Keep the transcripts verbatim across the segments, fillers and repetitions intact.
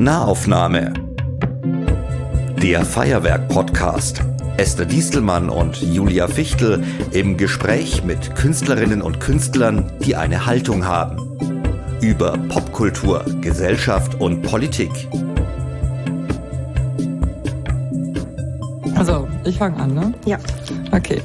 Nahaufnahme. Der Feuerwerk-Podcast. Esther Diestelmann und Julia Fichtel im Gespräch mit Künstlerinnen und Künstlern, die eine Haltung haben. Über Popkultur, Gesellschaft und Politik. Also, ich fange an, ne? Ja. Okay.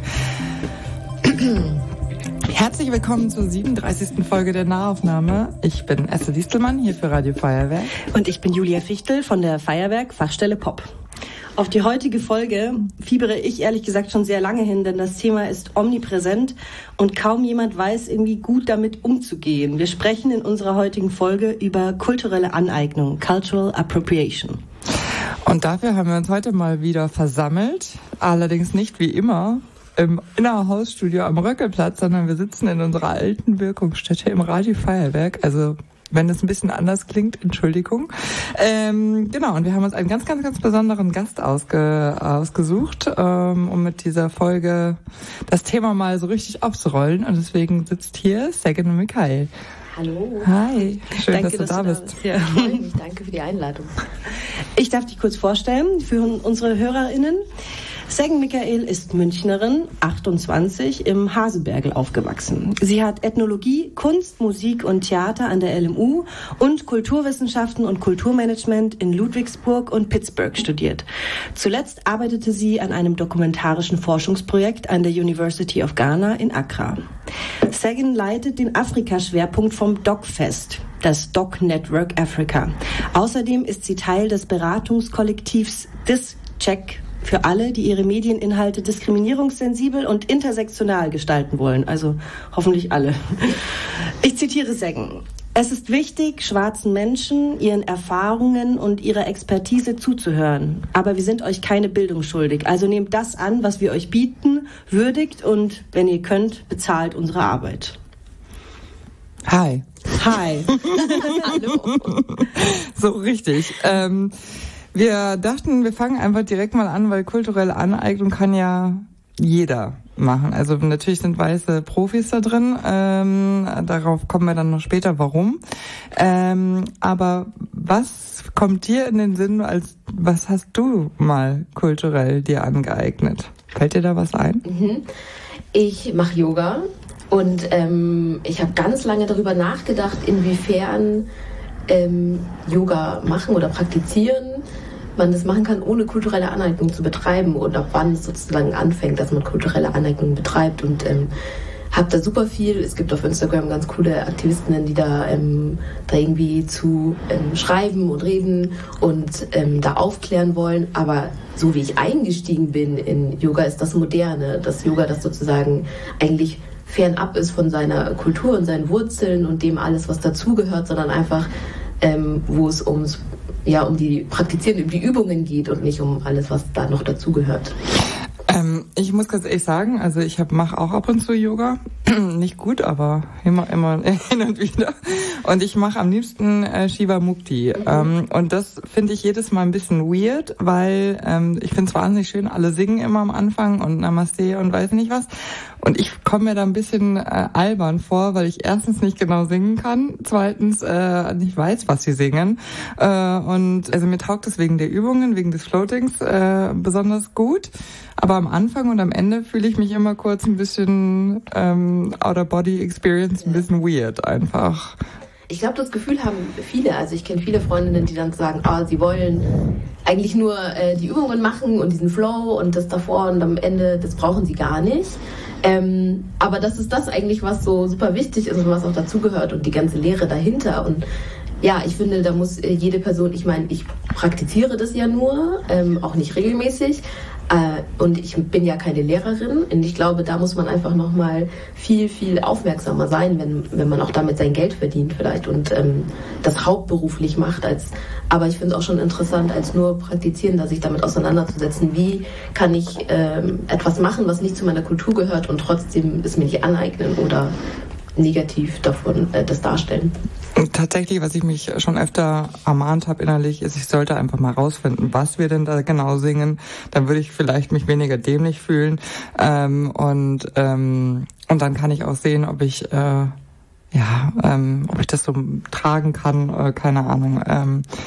Herzlich willkommen zur siebenunddreißigsten Folge der Nahaufnahme. Ich bin Esther Diestelmann, hier für Radio Feuerwerk. Und ich bin Julia Fichtel von der Feuerwerk Fachstelle Pop. Auf die heutige Folge fiebere ich ehrlich gesagt schon sehr lange hin, denn das Thema ist omnipräsent und kaum jemand weiß irgendwie gut damit umzugehen. Wir sprechen in unserer heutigen Folge über kulturelle Aneignung, Cultural Appropriation. Und dafür haben wir uns heute mal wieder versammelt, allerdings nicht wie immer im Innerhausstudio am Röckelplatz, sondern wir sitzen in unserer alten Wirkungsstätte im Radio Feuerwerk, also wenn es ein bisschen anders klingt, Entschuldigung. Ähm, genau, und wir haben uns einen ganz, ganz, ganz besonderen Gast ausge, ausgesucht, ähm, um mit dieser Folge das Thema mal so richtig aufzurollen. Und deswegen sitzt hier Segan und Michael. Hallo. Hi, schön, danke, dass du dass da du bist. Da bist. Ja. Danke für die Einladung. Ich darf dich kurz vorstellen für unsere HörerInnen. Segan Michael ist Münchnerin, achtundzwanzig, im Hasebergl aufgewachsen. Sie hat Ethnologie, Kunst, Musik und Theater an der L M U und Kulturwissenschaften und Kulturmanagement in Ludwigsburg und Pittsburgh studiert. Zuletzt arbeitete sie an einem dokumentarischen Forschungsprojekt an der University of Ghana in Accra. Segan leitet den Afrika-Schwerpunkt vom DocFest, das Doc Network Africa. Außerdem ist sie Teil des Beratungskollektivs DisCheck für alle, die ihre Medieninhalte diskriminierungssensibel und intersektional gestalten wollen. Also hoffentlich alle. Ich zitiere Segan. Es ist wichtig, schwarzen Menschen, ihren Erfahrungen und ihrer Expertise zuzuhören. Aber wir sind euch keine Bildung schuldig. Also nehmt das an, was wir euch bieten, würdigt und, wenn ihr könnt, bezahlt unsere Arbeit. Hi. Hi. Hallo. So richtig. Ähm, Wir dachten, wir fangen einfach direkt mal an, weil kulturelle Aneignung kann ja jeder machen. Also natürlich sind weiße Profis da drin, ähm, darauf kommen wir dann noch später, warum. Ähm, aber was kommt dir in den Sinn, als was hast du mal kulturell dir angeeignet? Fällt dir da was ein? Mhm. Ich mache Yoga und ähm, ich habe ganz lange darüber nachgedacht, inwiefern ähm, Yoga machen oder praktizieren man das machen kann, ohne kulturelle Aneignung zu betreiben und ab wann es sozusagen anfängt, dass man kulturelle Aneignung betreibt und ähm, habe da super viel, es gibt auf Instagram ganz coole Aktivistinnen, die da, ähm, da irgendwie zu ähm, schreiben und reden und ähm, da aufklären wollen, aber so wie ich eingestiegen bin in Yoga ist das Moderne, das Yoga, das sozusagen eigentlich fernab ist von seiner Kultur und seinen Wurzeln und dem alles, was dazugehört, sondern einfach, ähm, wo es ums ja, um die Praktizieren, um die Übungen geht und nicht um alles, was da noch dazugehört. Ähm, ich muss ganz ehrlich sagen, also ich mache auch ab und zu Yoga. Nicht gut, aber immer, immer hin und wieder. Und ich mache am liebsten äh, Shiva Mukti. Mhm. Ähm, und das finde ich jedes Mal ein bisschen weird, weil ähm, ich finde es wahnsinnig schön, alle singen immer am Anfang und Namaste und weiß nicht was. Und ich komme mir da ein bisschen äh, albern vor, weil ich erstens nicht genau singen kann, zweitens äh, nicht weiß, was sie singen. Äh, und also mir taugt es wegen der Übungen, wegen des Floatings äh, besonders gut. Aber am Anfang und am Ende fühle ich mich immer kurz ein bisschen ähm, Outer-Body-Experience, ein bisschen weird einfach. Ich glaube, das Gefühl haben viele. Also ich kenne viele Freundinnen, die dann sagen, ah, sie wollen eigentlich nur äh, die Übungen machen und diesen Flow und das davor und am Ende, das brauchen sie gar nicht. Ähm, aber das ist das eigentlich, was so super wichtig ist und was auch dazugehört und die ganze Lehre dahinter. Und ja, ich finde, da muss äh, jede Person, ich meine, ich praktiziere das ja nur, ähm, auch nicht regelmäßig. Äh, und ich bin ja keine Lehrerin und ich glaube, da muss man einfach nochmal viel, viel aufmerksamer sein, wenn, wenn man auch damit sein Geld verdient vielleicht und ähm, das hauptberuflich macht. Als, aber ich finde es auch schon interessant, als nur Praktizierender sich damit auseinanderzusetzen, wie kann ich ähm, etwas machen, was nicht zu meiner Kultur gehört und trotzdem es mir nicht aneignen oder negativ davon äh, das darstellen. Tatsächlich, was ich mich schon öfter ermahnt habe innerlich, ist, ich sollte einfach mal rausfinden, was wir denn da genau singen. Dann würde ich vielleicht mich weniger dämlich fühlen. Ähm, und ähm, und dann kann ich auch sehen, ob ich äh, ja, ähm, ob ich das so tragen kann, äh, keine Ahnung. Ähm,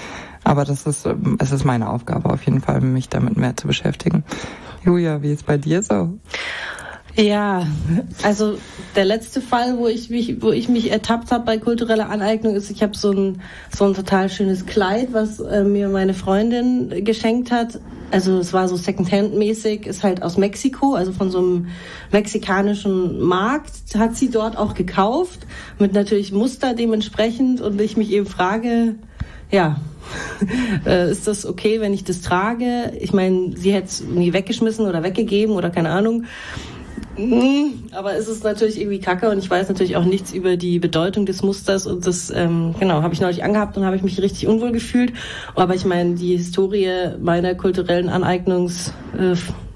Aber das ist, es ist meine Aufgabe auf jeden Fall, mich damit mehr zu beschäftigen. Julia, wie ist bei dir so? Ja, also der letzte Fall, wo ich mich, wo ich mich ertappt habe bei kultureller Aneignung, ist, ich habe so ein so ein total schönes Kleid, was äh, mir meine Freundin geschenkt hat. Also es war so Secondhand-mäßig, ist halt aus Mexiko, also von so einem mexikanischen Markt, hat sie dort auch gekauft, mit natürlich Muster dementsprechend, und ich mich eben frage, ja, äh, ist das okay, wenn ich das trage? Ich meine, sie hätte es nie weggeschmissen oder weggegeben oder keine Ahnung. Aber es ist natürlich irgendwie kacke, und ich weiß natürlich auch nichts über die Bedeutung des Musters, und das, ähm, genau, habe ich neulich angehabt und habe ich mich richtig unwohl gefühlt. Aber ich meine, die Historie meiner kulturellen Aneignungstaten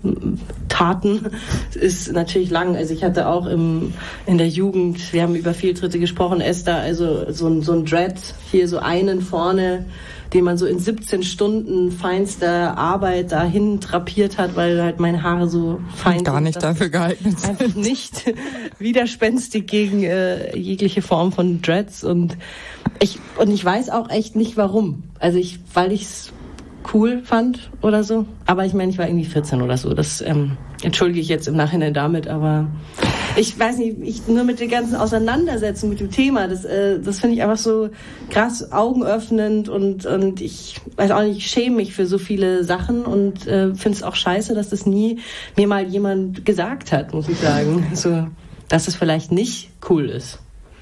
äh, ist natürlich lang. Also ich hatte auch im, in der Jugend, wir haben über Fehltritte gesprochen, Esther, also so ein, so ein Dread, hier so einen vorne, den man so in siebzehn Stunden feinster Arbeit dahin drapiert hat, weil halt meine Haare so fein gar nicht dafür geeignet sind. Einfach nicht widerspenstig gegen äh, jegliche Form von Dreads, und ich und ich weiß auch echt nicht warum. Also ich, weil ich's cool fand oder so. Aber ich meine, ich war irgendwie vierzehn oder so. Das ähm, entschuldige ich jetzt im Nachhinein damit, aber ich weiß nicht, ich nur mit der ganzen Auseinandersetzung mit dem Thema, das, äh, das finde ich einfach so krass augenöffnend, und, und ich weiß auch nicht, ich schäme mich für so viele Sachen, und äh, finde es auch scheiße, dass das nie mir mal jemand gesagt hat, muss ich sagen. So, dass es vielleicht nicht cool ist.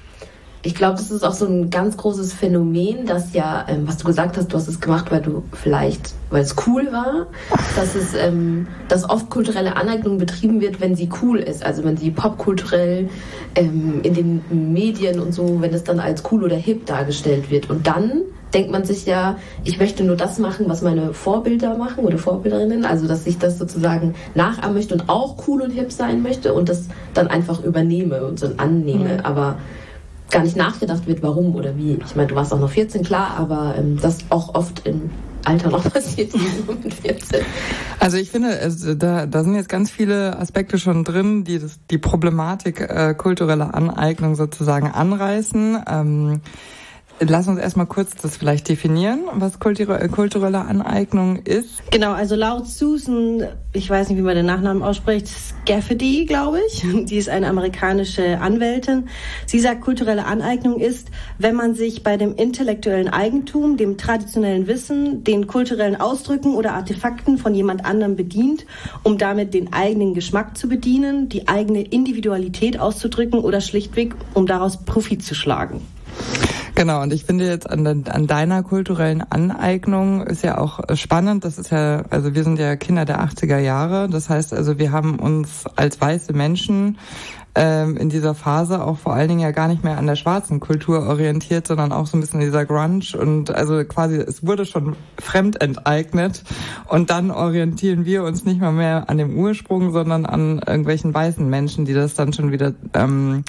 Ich glaube, das ist auch so ein ganz großes Phänomen, dass ja, ähm, was du gesagt hast, du hast es gemacht, weil du vielleicht, weil es cool war, dass es, ähm, dass oft kulturelle Aneignung betrieben wird, wenn sie cool ist, also wenn sie popkulturell ähm, in den Medien und so, wenn es dann als cool oder hip dargestellt wird. Und dann denkt man sich ja, ich möchte nur das machen, was meine Vorbilder machen oder Vorbilderinnen, also dass ich das sozusagen nachahmen möchte und auch cool und hip sein möchte und das dann einfach übernehme und dann annehme, mhm. aber gar nicht nachgedacht wird, warum oder wie. Ich meine, du warst auch noch vierzehn, klar, aber ähm, das auch oft im Alter noch passiert, mit vierzehn. Also ich finde, also da, da sind jetzt ganz viele Aspekte schon drin, die das, die Problematik äh, kultureller Aneignung sozusagen anreißen. Ähm, Lass uns erstmal kurz das vielleicht definieren, was kulturelle, kulturelle Aneignung ist. Genau, also laut Susan, ich weiß nicht, wie man den Nachnamen ausspricht, Scafidi, glaube ich. Die ist eine amerikanische Anwältin. Sie sagt, kulturelle Aneignung ist, wenn man sich bei dem intellektuellen Eigentum, dem traditionellen Wissen, den kulturellen Ausdrücken oder Artefakten von jemand anderem bedient, um damit den eigenen Geschmack zu bedienen, die eigene Individualität auszudrücken oder schlichtweg, um daraus Profit zu schlagen. Genau, und ich finde jetzt an, an deiner kulturellen Aneignung ist ja auch spannend, das ist ja, also wir sind ja Kinder der achtziger Jahre, das heißt also, wir haben uns als weiße Menschen ähm, in dieser Phase auch vor allen Dingen ja gar nicht mehr an der schwarzen Kultur orientiert, sondern auch so ein bisschen dieser Grunge, und also quasi, es wurde schon fremd enteignet, und dann orientieren wir uns nicht mal mehr an dem Ursprung, sondern an irgendwelchen weißen Menschen, die das dann schon wieder ähm,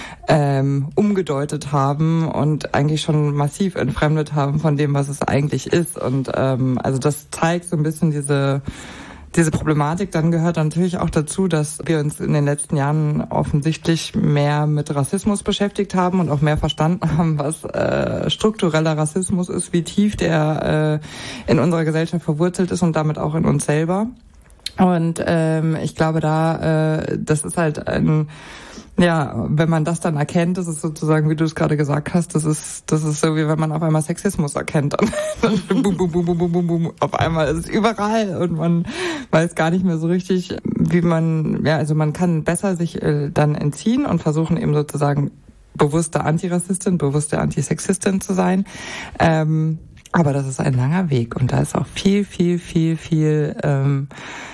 Ähm, umgedeutet haben und eigentlich schon massiv entfremdet haben von dem, was es eigentlich ist. Und ähm, also das zeigt so ein bisschen diese diese Problematik. Dann gehört natürlich auch dazu, dass wir uns in den letzten Jahren offensichtlich mehr mit Rassismus beschäftigt haben und auch mehr verstanden haben, was äh, struktureller Rassismus ist, wie tief der äh, in unserer Gesellschaft verwurzelt ist und damit auch in uns selber. Und ähm, ich glaube, da äh, das ist halt ein Ja, wenn man das dann erkennt, das ist sozusagen, wie du es gerade gesagt hast, das ist das ist so, wie wenn man auf einmal Sexismus erkennt. Dann bum, bum, bum, bum, bum, bum, bum, auf einmal ist es überall, und man weiß gar nicht mehr so richtig, wie man, ja, also man kann besser sich äh, dann entziehen und versuchen eben sozusagen bewusste Antirassistin, bewusste Antisexistin zu sein. Ähm, aber das ist ein langer Weg, und da ist auch viel, viel, viel, viel ähm,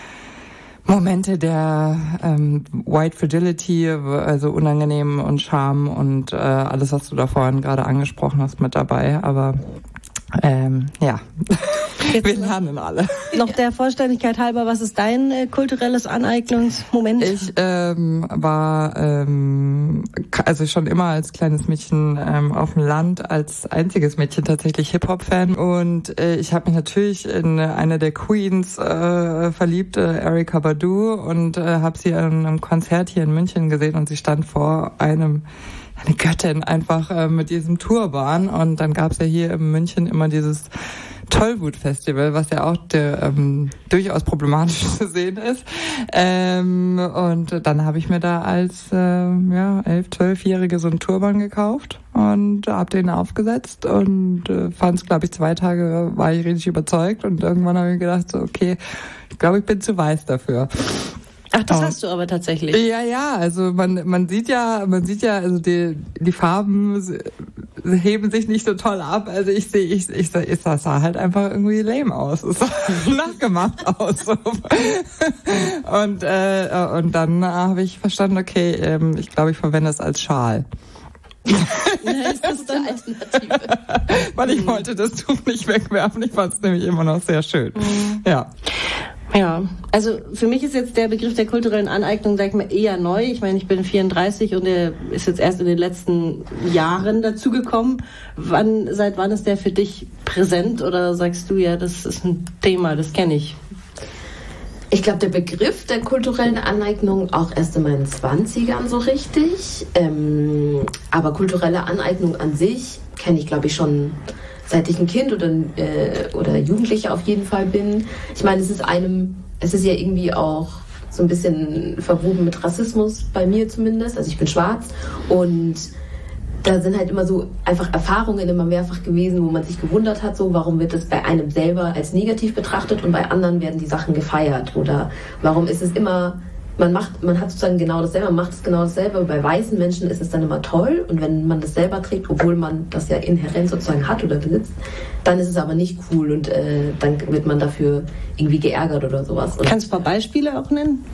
Momente der ähm, White Fragility, also unangenehm und Scham und äh, alles, was du da vorhin gerade angesprochen hast, mit dabei. Aber ähm, ja, Jetzt wir lernen alle. Noch der Vollständigkeit halber, was ist dein äh, kulturelles Aneignungsmoment? Ich ähm, war ähm, also schon immer als kleines Mädchen ähm, auf dem Land, als einziges Mädchen tatsächlich Hip-Hop-Fan, und äh, ich habe mich natürlich in eine der Queens äh, verliebt, äh, Erykah Badu, und äh, habe sie an einem Konzert hier in München gesehen, und sie stand vor einem eine Göttin einfach äh, mit diesem Turban. Und dann gab's ja hier in München immer dieses Tollwut-Festival, was ja auch der, ähm, durchaus problematisch zu sehen ist. Ähm, und dann habe ich mir da als äh, ja, elf-, zwölfjährige so einen Turban gekauft und habe den aufgesetzt und äh, fand es, glaube ich, zwei Tage war ich richtig überzeugt und irgendwann habe ich gedacht, so, okay, ich glaube, ich bin zu weiß dafür. Ach, das oh. hast du aber tatsächlich. Ja, ja, also man man sieht ja, man sieht ja, also die die Farben heben sich nicht so toll ab. Also ich sehe, ich ich, ich das sah halt einfach irgendwie lame aus. Es sah nachgemacht aus. So. Und äh, und dann habe ich verstanden, okay, ähm, ich glaube, ich verwende es als Schal. Ist das dann Alternative? Weil ich wollte das Tuch nicht wegwerfen. Ich fand es nämlich immer noch sehr schön. Mhm. Ja. Ja, also für mich ist jetzt der Begriff der kulturellen Aneignung, sag ich mal, eher neu. Ich meine, ich bin vierunddreißig und der ist jetzt erst in den letzten Jahren dazugekommen. Wann, seit wann ist der für dich präsent oder sagst du, ja, das ist ein Thema, das kenne ich? Ich glaube, der Begriff der kulturellen Aneignung auch erst in meinen zwanzigern so richtig. Ähm, aber kulturelle Aneignung an sich kenne ich, glaube ich, schon seit ich ein Kind oder, äh, oder Jugendliche auf jeden Fall bin. Ich meine, es ist einem, es ist ja irgendwie auch so ein bisschen verwoben mit Rassismus, bei mir zumindest. Also ich bin schwarz und da sind halt immer so einfach Erfahrungen immer mehrfach gewesen, wo man sich gewundert hat, so warum wird das bei einem selber als negativ betrachtet und bei anderen werden die Sachen gefeiert oder warum ist es immer, man macht, man hat sozusagen genau dasselbe, man macht es genau dasselbe, bei weißen Menschen ist es dann immer toll und wenn man das selber trägt, obwohl man das ja inhärent sozusagen hat oder besitzt, dann ist es aber nicht cool und äh, dann wird man dafür irgendwie geärgert oder sowas. Und kannst du ein paar Beispiele auch nennen?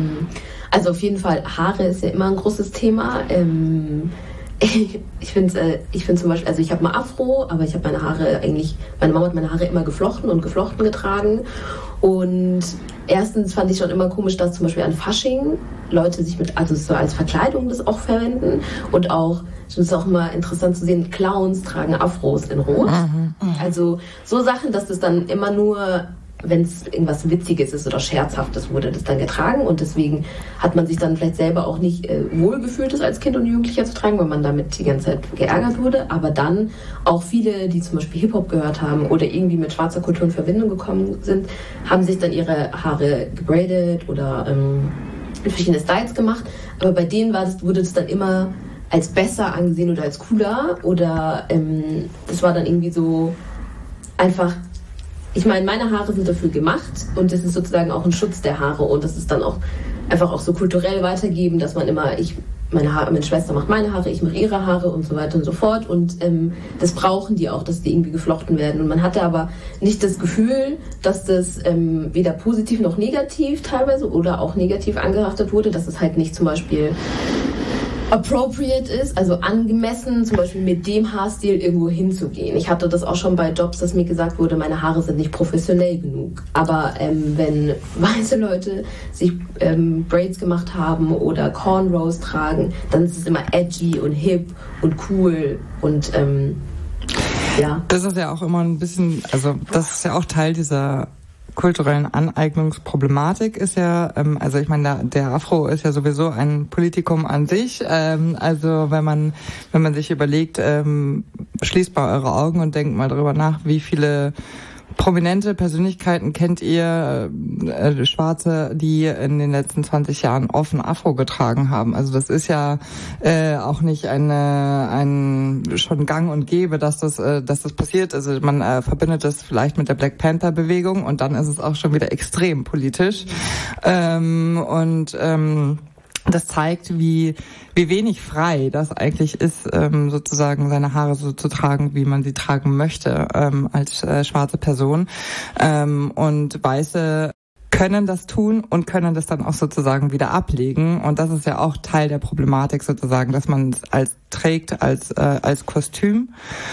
Also auf jeden Fall, Haare ist ja immer ein großes Thema. Ähm, Ich, ich finde äh, ich find zum Beispiel, also ich habe mal Afro, aber ich habe meine Haare eigentlich, meine Mama hat meine Haare immer geflochten und geflochten getragen. Und erstens fand ich schon immer komisch, dass zum Beispiel an Fasching Leute sich mit, also so als Verkleidung das auch verwenden. Und auch, es ist auch immer interessant zu sehen, Clowns tragen Afros in Rot. Mhm, also so Sachen, dass das dann immer nur, wenn es irgendwas Witziges ist oder Scherzhaftes, wurde das dann getragen und deswegen hat man sich dann vielleicht selber auch nicht äh, wohlgefühlt, das als Kind und Jugendlicher zu tragen, weil man damit die ganze Zeit geärgert wurde, aber dann auch viele, die zum Beispiel Hip-Hop gehört haben oder irgendwie mit schwarzer Kultur in Verbindung gekommen sind, haben sich dann ihre Haare gebraided oder ähm, verschiedene Styles gemacht, aber bei denen war das, wurde das dann immer als besser angesehen oder als cooler oder ähm, das war dann irgendwie so einfach. Ich meine, meine Haare sind dafür gemacht und das ist sozusagen auch ein Schutz der Haare und das ist dann auch einfach auch so kulturell weitergeben, dass man immer, ich, meine Haare, meine Schwester macht meine Haare, ich mache ihre Haare und so weiter und so fort und ähm, das brauchen die auch, dass die irgendwie geflochten werden und man hatte aber nicht das Gefühl, dass das ähm, weder positiv noch negativ teilweise oder auch negativ angehaftet wurde, dass es halt nicht zum Beispiel appropriate ist, also angemessen, zum Beispiel mit dem Haarstil irgendwo hinzugehen. Ich hatte das auch schon bei Jobs, dass mir gesagt wurde, meine Haare sind nicht professionell genug. Aber ähm, wenn weiße Leute sich ähm, Braids gemacht haben oder Cornrows tragen, dann ist es immer edgy und hip und cool und ähm, ja. Das ist ja auch immer ein bisschen, also das ist ja auch Teil dieser kulturellen Aneignungsproblematik ist ja, ähm, also ich meine, der, der Afro ist ja sowieso ein Politikum an sich. Ähm, also wenn man wenn man sich überlegt, ähm, schließt mal eure Augen und denkt mal darüber nach, wie viele prominente Persönlichkeiten kennt ihr, äh, Schwarze, die in den letzten zwanzig Jahren offen Afro getragen haben. Also das ist ja äh, auch nicht eine ein schon gang und gäbe, dass das äh, dass das passiert. Also man äh, verbindet das vielleicht mit der Black Panther Bewegung und dann ist es auch schon wieder extrem politisch. Ähm, und ähm, das zeigt, wie wie wenig frei das eigentlich ist, ähm, sozusagen seine Haare so zu tragen, wie man sie tragen möchte, ähm, als äh, schwarze Person. Ähm, und Weiße können das tun und können das dann auch sozusagen wieder ablegen. Und das ist ja auch Teil der Problematik sozusagen, dass man es als trägt als äh, als Kostüm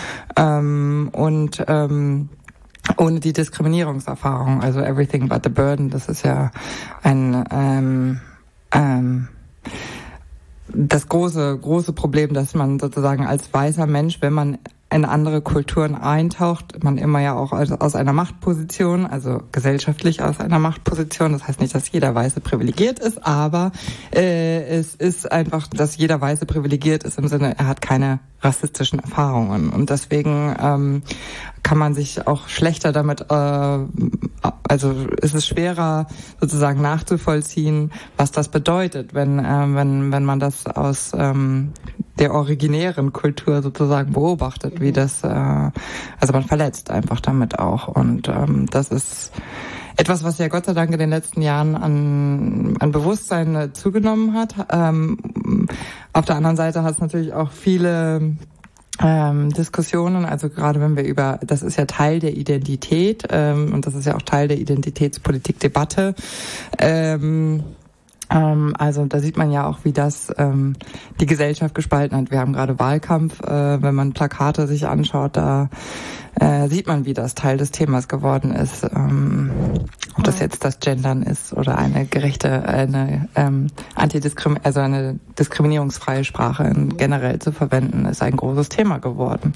ähm, und ähm, ohne die Diskriminierungserfahrung. Also Everything but the Burden, das ist ja ein ähm, ähm, das große, große Problem, dass man sozusagen als weißer Mensch, wenn man in andere Kulturen eintaucht, man immer ja auch aus einer Machtposition, also gesellschaftlich aus einer Machtposition, das heißt nicht, dass jeder Weiße privilegiert ist, aber äh, es ist einfach, dass jeder Weiße privilegiert ist im Sinne, er hat keine rassistischen Erfahrungen und deswegen ähm, kann man sich auch schlechter damit, äh, also ist es schwerer sozusagen nachzuvollziehen, was das bedeutet, wenn äh, wenn wenn man das aus ähm, der originären Kultur sozusagen beobachtet, wie das, äh, also man verletzt einfach damit auch und ähm, das ist etwas, was ja Gott sei Dank in den letzten Jahren an, an Bewusstsein äh, zugenommen hat. Ähm, auf der anderen Seite hat es natürlich auch viele ähm, Diskussionen, also gerade wenn wir über, das ist ja Teil der Identität ähm, und das ist ja auch Teil der Identitätspolitik-Debatte. Ähm, ähm, also da sieht man ja auch, wie das ähm, die Gesellschaft gespalten hat. Wir haben gerade Wahlkampf, äh, wenn man Plakate sich anschaut, da Äh, sieht man, wie das Teil des Themas geworden ist. Ähm, ob das jetzt das Gendern ist oder eine gerechte, eine ähm, Antidiskrim, also eine diskriminierungsfreie Sprache in, generell zu verwenden, ist ein großes Thema geworden.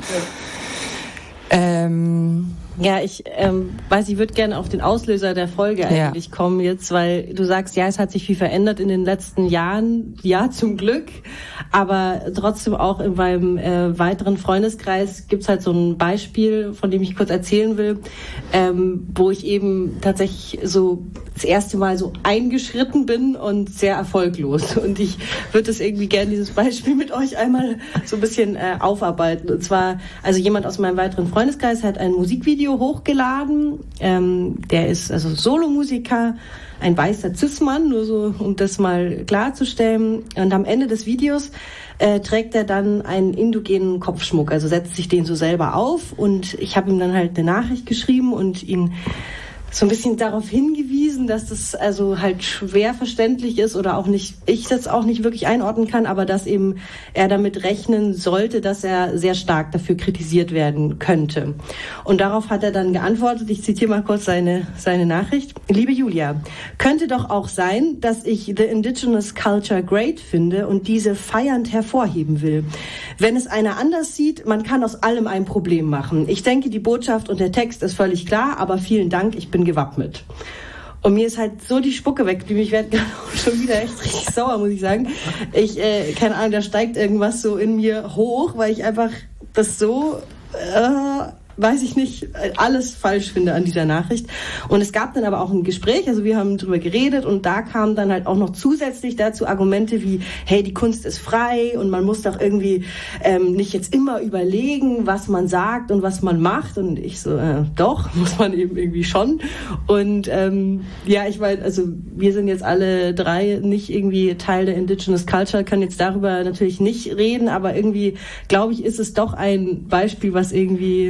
Ja. Ähm Ja, ich ähm, weiß, ich würde gerne auf den Auslöser der Folge eigentlich ja. kommen jetzt, weil du sagst, ja, es hat sich viel verändert in den letzten Jahren, ja, zum Glück, aber trotzdem auch in meinem äh, weiteren Freundeskreis gibt's halt so ein Beispiel, von dem ich kurz erzählen will, ähm, wo ich eben tatsächlich so das erste Mal so eingeschritten bin und sehr erfolglos. Und ich würde das irgendwie gerne, dieses Beispiel mit euch einmal so ein bisschen äh, aufarbeiten. Und zwar, also jemand aus meinem weiteren Freundeskreis hat ein Musikvideo hochgeladen. Ähm, der ist also Solomusiker, ein weißer Cis-Mann, nur so, um das mal klarzustellen. Und am Ende des Videos äh, trägt er dann einen indogenen Kopfschmuck, also setzt sich den so selber auf. Und ich habe ihm dann halt eine Nachricht geschrieben und ihn so ein bisschen darauf hingewiesen, dass das also halt schwer verständlich ist oder auch nicht, ich das auch nicht wirklich einordnen kann, aber dass eben er damit rechnen sollte, dass er sehr stark dafür kritisiert werden könnte. Und darauf hat er dann geantwortet, ich zitiere mal kurz seine, seine Nachricht. Liebe Julia, könnte doch auch sein, dass ich the indigenous culture great finde und diese feiernd hervorheben will. Wenn es einer anders sieht, man kann aus allem ein Problem machen. Ich denke, die Botschaft und der Text ist völlig klar, aber vielen Dank, ich bin gewappnet. Und mir ist halt so die Spucke weg, ich werde gerade schon wieder echt richtig sauer, muss ich sagen. Ich, äh, keine Ahnung, da steigt irgendwas so in mir hoch, weil ich einfach das so, äh, weiß ich nicht, alles falsch finde an dieser Nachricht. Und es gab dann aber auch ein Gespräch, also wir haben drüber geredet und da kamen dann halt auch noch zusätzlich dazu Argumente wie, hey, die Kunst ist frei und man muss doch irgendwie ähm, nicht jetzt immer überlegen, was man sagt und was man macht. Und ich so, äh, doch, muss man eben irgendwie schon. Und ähm, ja, ich meine, also wir sind jetzt alle drei nicht irgendwie Teil der Indigenous Culture, können jetzt darüber natürlich nicht reden, aber irgendwie, glaube ich, ist es doch ein Beispiel, was irgendwie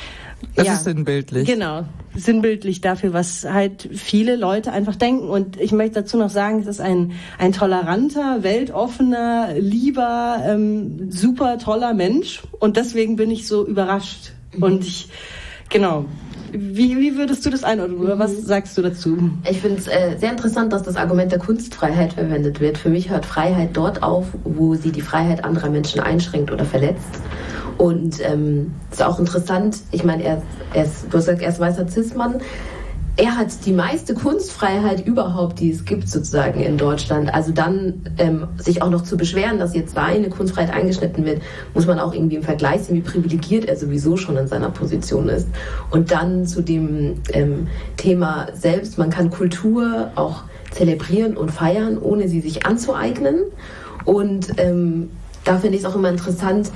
Das ja, ist sinnbildlich. Genau, sinnbildlich dafür, was halt viele Leute einfach denken. Und ich möchte dazu noch sagen, es ist ein, ein toleranter, weltoffener, lieber, ähm, super toller Mensch. Und deswegen bin ich so überrascht. Mhm. Und ich, genau. Wie, wie würdest du das einordnen, oder was sagst du dazu? Ich finde es äh, sehr interessant, dass das Argument der Kunstfreiheit verwendet wird. Für mich hört Freiheit dort auf, wo sie die Freiheit anderer Menschen einschränkt oder verletzt. Und ähm, ist auch interessant, ich meine, er, er ist, du hast gesagt, er ist weißer Cis-Mann. Er hat die meiste Kunstfreiheit überhaupt, die es gibt sozusagen in Deutschland. Also dann ähm, sich auch noch zu beschweren, dass jetzt seine Kunstfreiheit eingeschnitten wird, muss man auch irgendwie im Vergleich sehen, wie privilegiert er sowieso schon in seiner Position ist. Und dann zu dem ähm, Thema selbst, man kann Kultur auch zelebrieren und feiern, ohne sie sich anzueignen. Und ähm, da finde ich es auch immer interessant,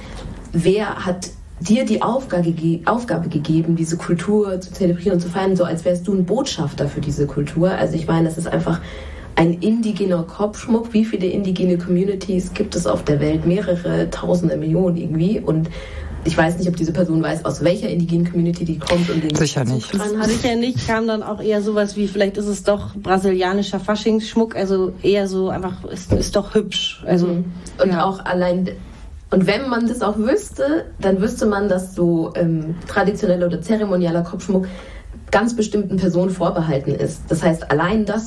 wer hat dir die Aufgabe, Aufgabe gegeben, diese Kultur zu zelebrieren und zu feiern, so als wärst du ein Botschafter für diese Kultur. Also ich meine, es ist einfach ein indigener Kopfschmuck. Wie viele indigene Communities gibt es auf der Welt? Mehrere Tausende, Millionen irgendwie. Und ich weiß nicht, ob diese Person weiß, aus welcher indigenen Community die kommt und den Sicher nicht. dran hat. Sicher nicht. Kam dann auch eher sowas wie, vielleicht ist es doch brasilianischer Faschingsschmuck, also eher so einfach, ist, ist doch hübsch. Also mhm. Und ja. auch allein... Und wenn man das auch wüsste, dann wüsste man, dass so ähm, traditioneller oder zeremonieller Kopfschmuck ganz bestimmten Personen vorbehalten ist. Das heißt, allein das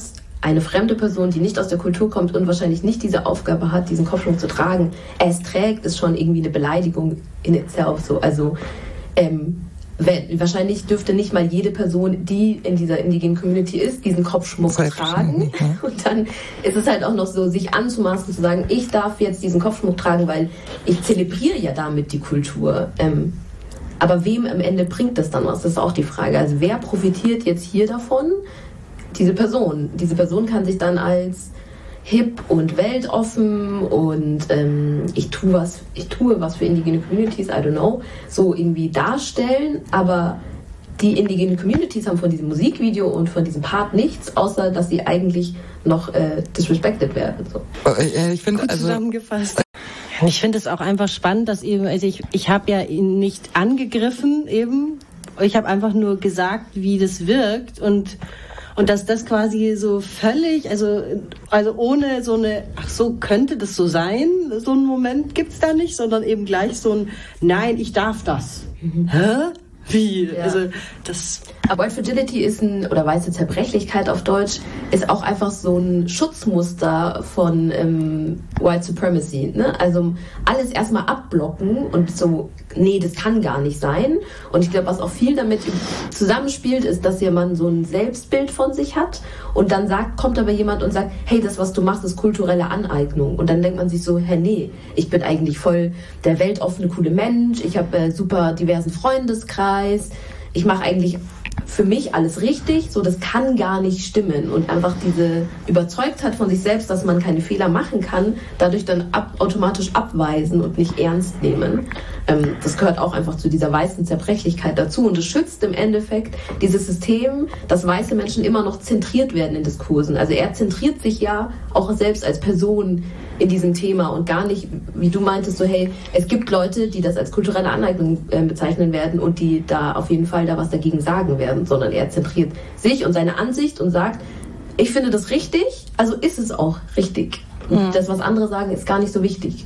eine fremde Person, die nicht aus der Kultur kommt und wahrscheinlich nicht diese Aufgabe hat, diesen Kopfschmuck zu tragen, es trägt, ist schon irgendwie eine Beleidigung in itself. So. Also ähm, wahrscheinlich dürfte nicht mal jede Person, die in dieser indigenen Community ist, diesen Kopfschmuck tragen. Ja. Und dann ist es halt auch noch so, sich anzumaßen, zu sagen, ich darf jetzt diesen Kopfschmuck tragen, weil ich zelebriere ja damit die Kultur. Ähm, aber wem am Ende bringt das dann was? Das ist auch die Frage. Also wer profitiert jetzt hier davon? Diese Person. Diese Person kann sich dann als hip und weltoffen und ähm, ich tue was, ich tue was für indigene Communities, I don't know, so irgendwie darstellen, aber die indigenen Communities haben von diesem Musikvideo und von diesem Part nichts, außer dass sie eigentlich noch äh, disrespected werden. So. Ich finde, also zusammengefasst. Ich finde es auch einfach spannend, dass eben, also ich, ich habe ja ihn nicht angegriffen eben, ich habe einfach nur gesagt, wie das wirkt und Und dass das quasi so völlig, also also ohne so eine, ach so, könnte das so sein, so einen Moment gibt's da nicht, sondern eben gleich so ein, nein, ich darf das. Mhm. Hä? Wie? Ja. Also das. Aber White Fragility ist ein, oder weiße Zerbrechlichkeit auf Deutsch, ist auch einfach so ein Schutzmuster von ähm, White Supremacy. Ne? Also alles erstmal abblocken und so, nee, das kann gar nicht sein. Und ich glaube, was auch viel damit zusammenspielt, ist, dass jemand so ein Selbstbild von sich hat und dann sagt, kommt aber jemand und sagt, hey, das, was du machst, ist kulturelle Aneignung. Und dann denkt man sich so, hä, nee, ich bin eigentlich voll der weltoffene, coole Mensch, ich habe äh, super diversen Freundeskreis, ich mache eigentlich für mich alles richtig, so das kann gar nicht stimmen und einfach diese Überzeugtheit von sich selbst, dass man keine Fehler machen kann, dadurch dann ab, automatisch abweisen und nicht ernst nehmen. Ähm, das gehört auch einfach zu dieser weißen Zerbrechlichkeit dazu und es schützt im Endeffekt dieses System, dass weiße Menschen immer noch zentriert werden in Diskursen. Also er zentriert sich ja auch selbst als Person in diesem Thema und gar nicht, wie du meintest, so hey, es gibt Leute, die das als kulturelle Aneignung äh, bezeichnen werden und die da auf jeden Fall da was dagegen sagen werden, sondern er zentriert sich und seine Ansicht und sagt, ich finde das richtig, also ist es auch richtig. Und ja. Das, was andere sagen, ist gar nicht so wichtig.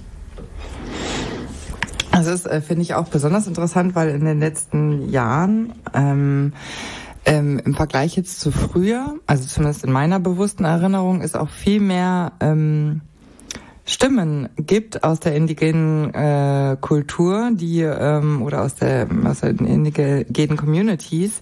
Also das äh, finde ich auch besonders interessant, weil in den letzten Jahren ähm, ähm, im Vergleich jetzt zu früher, also zumindest in meiner bewussten Erinnerung, ist auch viel mehr ähm, Stimmen gibt aus der indigenen äh, Kultur, die ähm, oder aus der aus den indigenen Communities.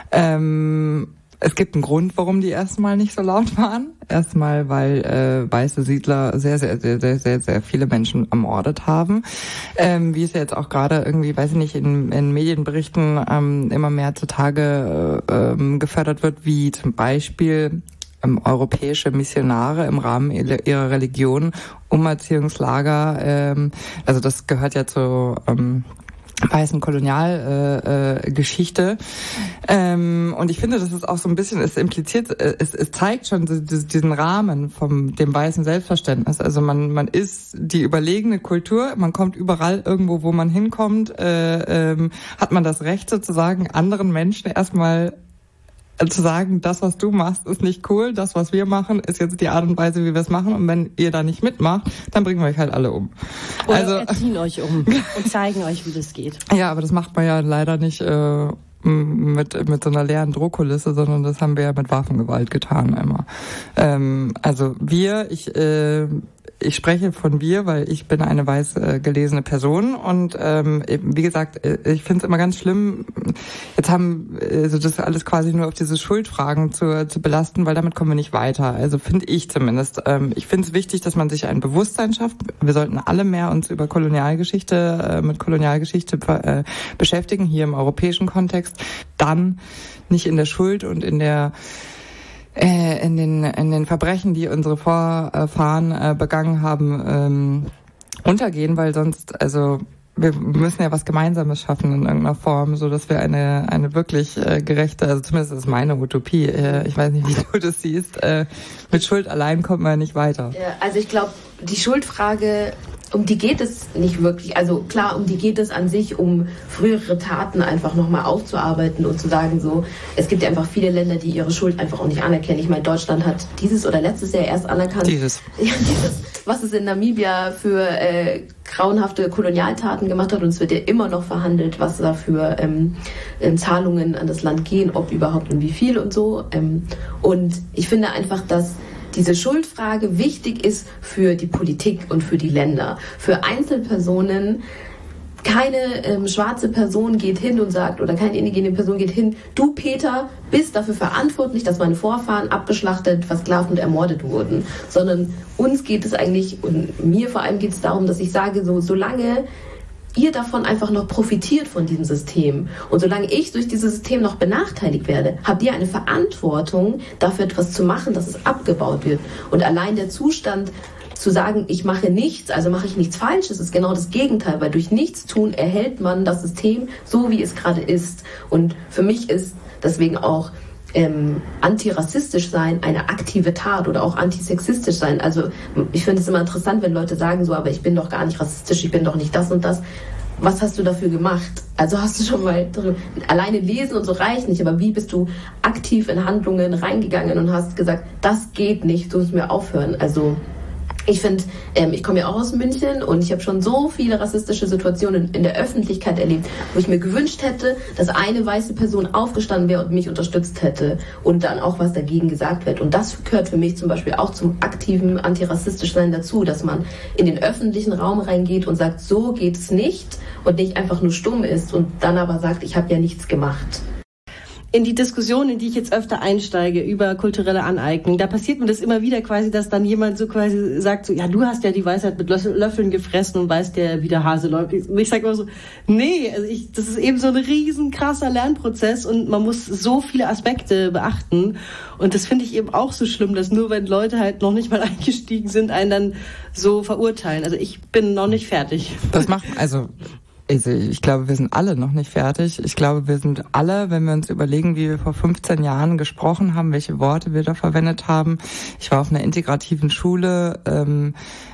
Ähm, es gibt einen Grund, warum die erstmal nicht so laut waren. Erstmal, weil äh, weiße Siedler sehr, sehr, sehr, sehr, sehr, sehr viele Menschen ermordet haben. Ähm, wie es ja jetzt auch gerade irgendwie, weiß ich nicht, in, in Medienberichten ähm, immer mehr zutage äh, ähm, gefördert wird, wie zum Beispiel ähm, europäische Missionare im Rahmen ihrer Religion Umerziehungslager, ähm, also das gehört ja zu ähm, weißen Kolonialgeschichte. Äh, äh, Geschichte. ähm, und ich finde, das ist auch so ein bisschen, es impliziert, es, es zeigt schon diesen Rahmen vom dem weißen Selbstverständnis. Also man man ist die überlegene Kultur, man kommt überall irgendwo, wo man hinkommt, äh, ähm, hat man das Recht sozusagen, anderen Menschen erstmal zu sagen, das, was du machst, ist nicht cool, das, was wir machen, ist jetzt die Art und Weise, wie wir es machen, und wenn ihr da nicht mitmacht, dann bringen wir euch halt alle um. Oder also, erziehen euch um und zeigen euch, wie das geht. Ja, aber das macht man ja leider nicht äh, mit mit so einer leeren Drohkulisse, sondern das haben wir ja mit Waffengewalt getan immer. Ähm, also wir, ich äh, ich spreche von wir, weil ich bin eine weiß äh, gelesene Person und ähm, eben, wie gesagt, ich finde es immer ganz schlimm, jetzt haben also das alles quasi nur auf diese Schuldfragen zu, zu belasten, weil damit kommen wir nicht weiter. Also finde ich zumindest. Ähm, ich finde es wichtig, dass man sich ein Bewusstsein schafft. Wir sollten alle mehr uns über Kolonialgeschichte, äh, mit Kolonialgeschichte äh, beschäftigen, hier im europäischen Kontext. Dann nicht in der Schuld und in der Äh, in den in den Verbrechen, die unsere Vorfahren äh, begangen haben, ähm, untergehen, weil sonst, also wir müssen ja was Gemeinsames schaffen in irgendeiner Form, so dass wir eine eine wirklich äh, gerechte, also zumindest ist meine Utopie, äh, ich weiß nicht, wie du das siehst, äh, mit Schuld allein kommt man nicht weiter. Ja, also ich glaube, die Schuldfrage, um die geht es nicht wirklich. Also klar, um die geht es an sich, um frühere Taten einfach nochmal aufzuarbeiten und zu sagen, so, es gibt ja einfach viele Länder, die ihre Schuld einfach auch nicht anerkennen. Ich meine, Deutschland hat dieses oder letztes Jahr erst anerkannt. Dieses. Ja, dieses was es in Namibia für äh, grauenhafte Kolonialtaten gemacht hat und es wird ja immer noch verhandelt, was da für ähm, Zahlungen an das Land gehen, ob überhaupt und wie viel und so. Ähm, und ich finde einfach, dass diese Schuldfrage wichtig ist für die Politik und für die Länder. Für Einzelpersonen, keine ähm, schwarze Person geht hin und sagt, oder keine indigene Person geht hin, du Peter bist dafür verantwortlich, dass meine Vorfahren abgeschlachtet, versklavt und ermordet wurden. Sondern uns geht es eigentlich, und mir vor allem geht es darum, dass ich sage, so solange ihr davon einfach noch profitiert von diesem System. Und solange ich durch dieses System noch benachteiligt werde, habt ihr eine Verantwortung, dafür etwas zu machen, dass es abgebaut wird. Und allein der Zustand zu sagen, ich mache nichts, also mache ich nichts Falsches, ist genau das Gegenteil, weil durch Nichtstun erhält man das System so, wie es gerade ist. Und für mich ist deswegen auch Ähm, antirassistisch sein eine aktive Tat oder auch antisexistisch sein. Also ich finde es immer interessant, wenn Leute sagen so, aber ich bin doch gar nicht rassistisch, ich bin doch nicht das und das. Was hast du dafür gemacht? Also hast du schon mal alleine lesen und so reicht nicht, aber wie bist du aktiv in Handlungen reingegangen und hast gesagt, das geht nicht, du musst mir aufhören. Also ich finde, ähm, ich komme ja auch aus München und ich habe schon so viele rassistische Situationen in der Öffentlichkeit erlebt, wo ich mir gewünscht hätte, dass eine weiße Person aufgestanden wäre und mich unterstützt hätte und dann auch was dagegen gesagt wird. Und das gehört für mich zum Beispiel auch zum aktiven antirassistisch Sein dazu, dass man in den öffentlichen Raum reingeht und sagt, so geht es nicht und nicht einfach nur stumm ist und dann aber sagt, ich habe ja nichts gemacht. In die Diskussion, in die ich jetzt öfter einsteige über kulturelle Aneignung, da passiert mir das immer wieder quasi, dass dann jemand so quasi sagt, so, ja, du hast ja die Weisheit mit Löffeln gefressen und weißt ja, wie der Hase läuft. Und ich sage immer so, nee, also ich, das ist eben so ein riesen krasser Lernprozess und man muss so viele Aspekte beachten. Und das finde ich eben auch so schlimm, dass nur wenn Leute halt noch nicht mal eingestiegen sind, einen dann so verurteilen. Also ich bin noch nicht fertig. Das macht, also... Ich glaube, wir sind alle noch nicht fertig. Ich glaube, wir sind alle, wenn wir uns überlegen, wie wir vor fünfzehn Jahren gesprochen haben, welche Worte wir da verwendet haben. Ich war auf einer integrativen Schule. Ähm,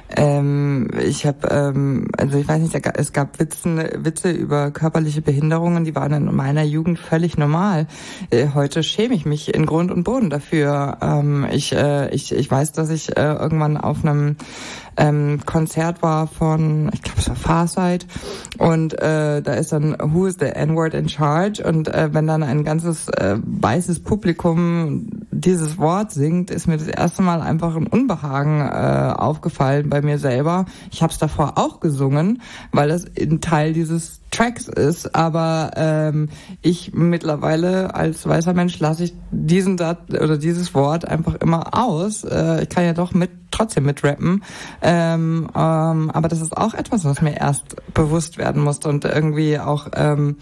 ähm, ich habe, ähm, also ich weiß nicht, es gab Witzen, Witze über körperliche Behinderungen, die waren in meiner Jugend völlig normal. Äh, heute schäme ich mich in Grund und Boden dafür. Ähm, ich, äh, ich, ich weiß, dass ich äh, irgendwann auf einem ähm, Konzert war von, ich glaube, es war Farsight, und äh, da ist dann Who is the N-Word in Charge, und äh, wenn dann ein ganzes äh, weißes Publikum dieses Wort singt, ist mir das erste Mal einfach ein Unbehagen äh, aufgefallen bei mir selber. Ich habe es davor auch gesungen, weil das ein Teil dieses Tracks ist, aber ähm, ich mittlerweile als weißer Mensch lasse ich diesen Satz oder dieses Wort einfach immer aus. Äh, ich kann ja doch mit trotzdem mit rappen, ähm, ähm, aber das ist auch etwas, was mir erst bewusst werden musste und irgendwie auch ähm,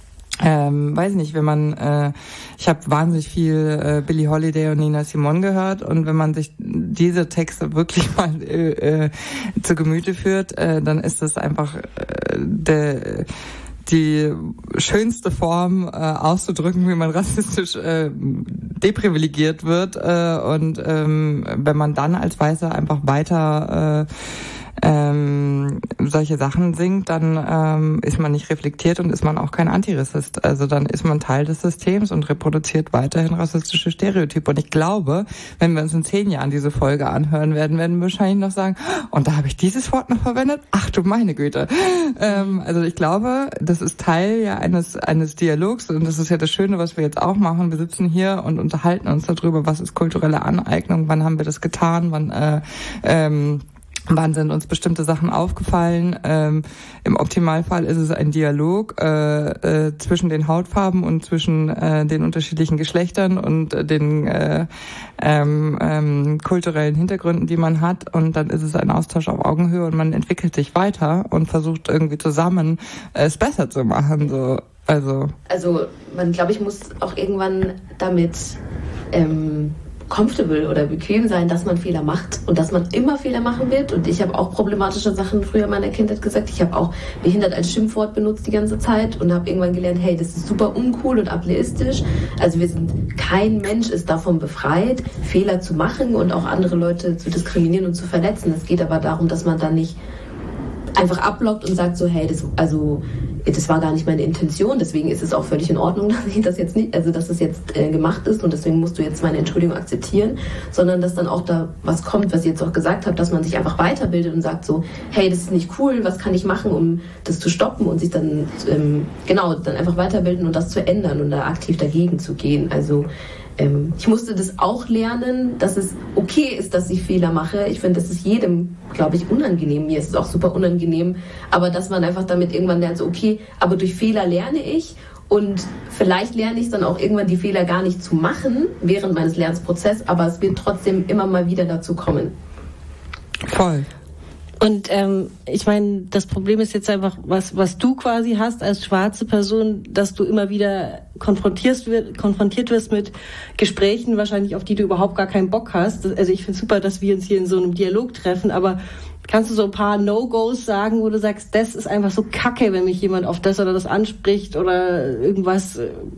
Ähm, weiß nicht, wenn man, äh, ich habe wahnsinnig viel äh, Billie Holiday und Nina Simone gehört, und wenn man sich diese Texte wirklich mal äh, äh, zu Gemüte führt, äh, dann ist das einfach äh, der die schönste Form äh, auszudrücken, wie man rassistisch äh, deprivilegiert wird, äh, und ähm, wenn man dann als Weißer einfach weiter äh, ähm, solche Sachen singt, dann ähm, ist man nicht reflektiert und ist man auch kein Antirassist. Also dann ist man Teil des Systems und reproduziert weiterhin rassistische Stereotype. Und ich glaube, wenn wir uns in zehn Jahren diese Folge anhören werden, werden wir wahrscheinlich noch sagen, und da habe ich dieses Wort noch verwendet? Ach du meine Güte. Ähm, also ich glaube, das ist Teil ja eines eines Dialogs, und das ist ja das Schöne, was wir jetzt auch machen. Wir sitzen hier und unterhalten uns darüber, was ist kulturelle Aneignung, wann haben wir das getan, wann äh, ähm, Wann sind uns bestimmte Sachen aufgefallen? Ähm, Im Optimalfall ist es ein Dialog äh, äh, zwischen den Hautfarben und zwischen äh, den unterschiedlichen Geschlechtern und äh, den äh, ähm, ähm, kulturellen Hintergründen, die man hat. Und dann ist es ein Austausch auf Augenhöhe und man entwickelt sich weiter und versucht irgendwie zusammen äh, es besser zu machen. So, also, also man, glaube ich, muss auch irgendwann damit ähm, comfortable oder bequem sein, dass man Fehler macht und dass man immer Fehler machen wird. Und ich habe auch problematische Sachen früher in meiner Kindheit gesagt. Ich habe auch behindert als Schimpfwort benutzt die ganze Zeit und habe irgendwann gelernt, hey, das ist super uncool und ableistisch. Also wir sind, kein Mensch ist davon befreit, Fehler zu machen und auch andere Leute zu diskriminieren und zu verletzen. Es geht aber darum, dass man dann nicht einfach abblockt und sagt so, hey, das, also, das war gar nicht meine Intention, deswegen ist es auch völlig in Ordnung, dass ich das jetzt nicht, also dass das jetzt äh, gemacht ist und deswegen musst du jetzt meine Entschuldigung akzeptieren, sondern dass dann auch da was kommt, was ich jetzt auch gesagt habe, dass man sich einfach weiterbildet und sagt so, hey, das ist nicht cool, was kann ich machen, um das zu stoppen und sich dann, ähm, genau, dann einfach weiterbilden und das zu ändern und da aktiv dagegen zu gehen. Also ähm, ich musste das auch lernen, dass es okay ist, dass ich Fehler mache. Ich finde, das ist jedem, glaube ich, unangenehm. Mir ist es auch super unangenehm. Aber dass man einfach damit irgendwann lernt, so okay, aber durch Fehler lerne ich und vielleicht lerne ich dann auch irgendwann die Fehler gar nicht zu machen während meines Lernprozesses, aber es wird trotzdem immer mal wieder dazu kommen. Voll. Und ähm, ich meine, das Problem ist jetzt einfach, was was du quasi hast als schwarze Person, dass du immer wieder konfrontiert wirst, konfrontiert wirst mit Gesprächen, wahrscheinlich auf die du überhaupt gar keinen Bock hast. Also ich finde super, dass wir uns hier in so einem Dialog treffen, aber kannst du so ein paar No-Gos sagen, wo du sagst, das ist einfach so kacke, wenn mich jemand auf das oder das anspricht oder irgendwas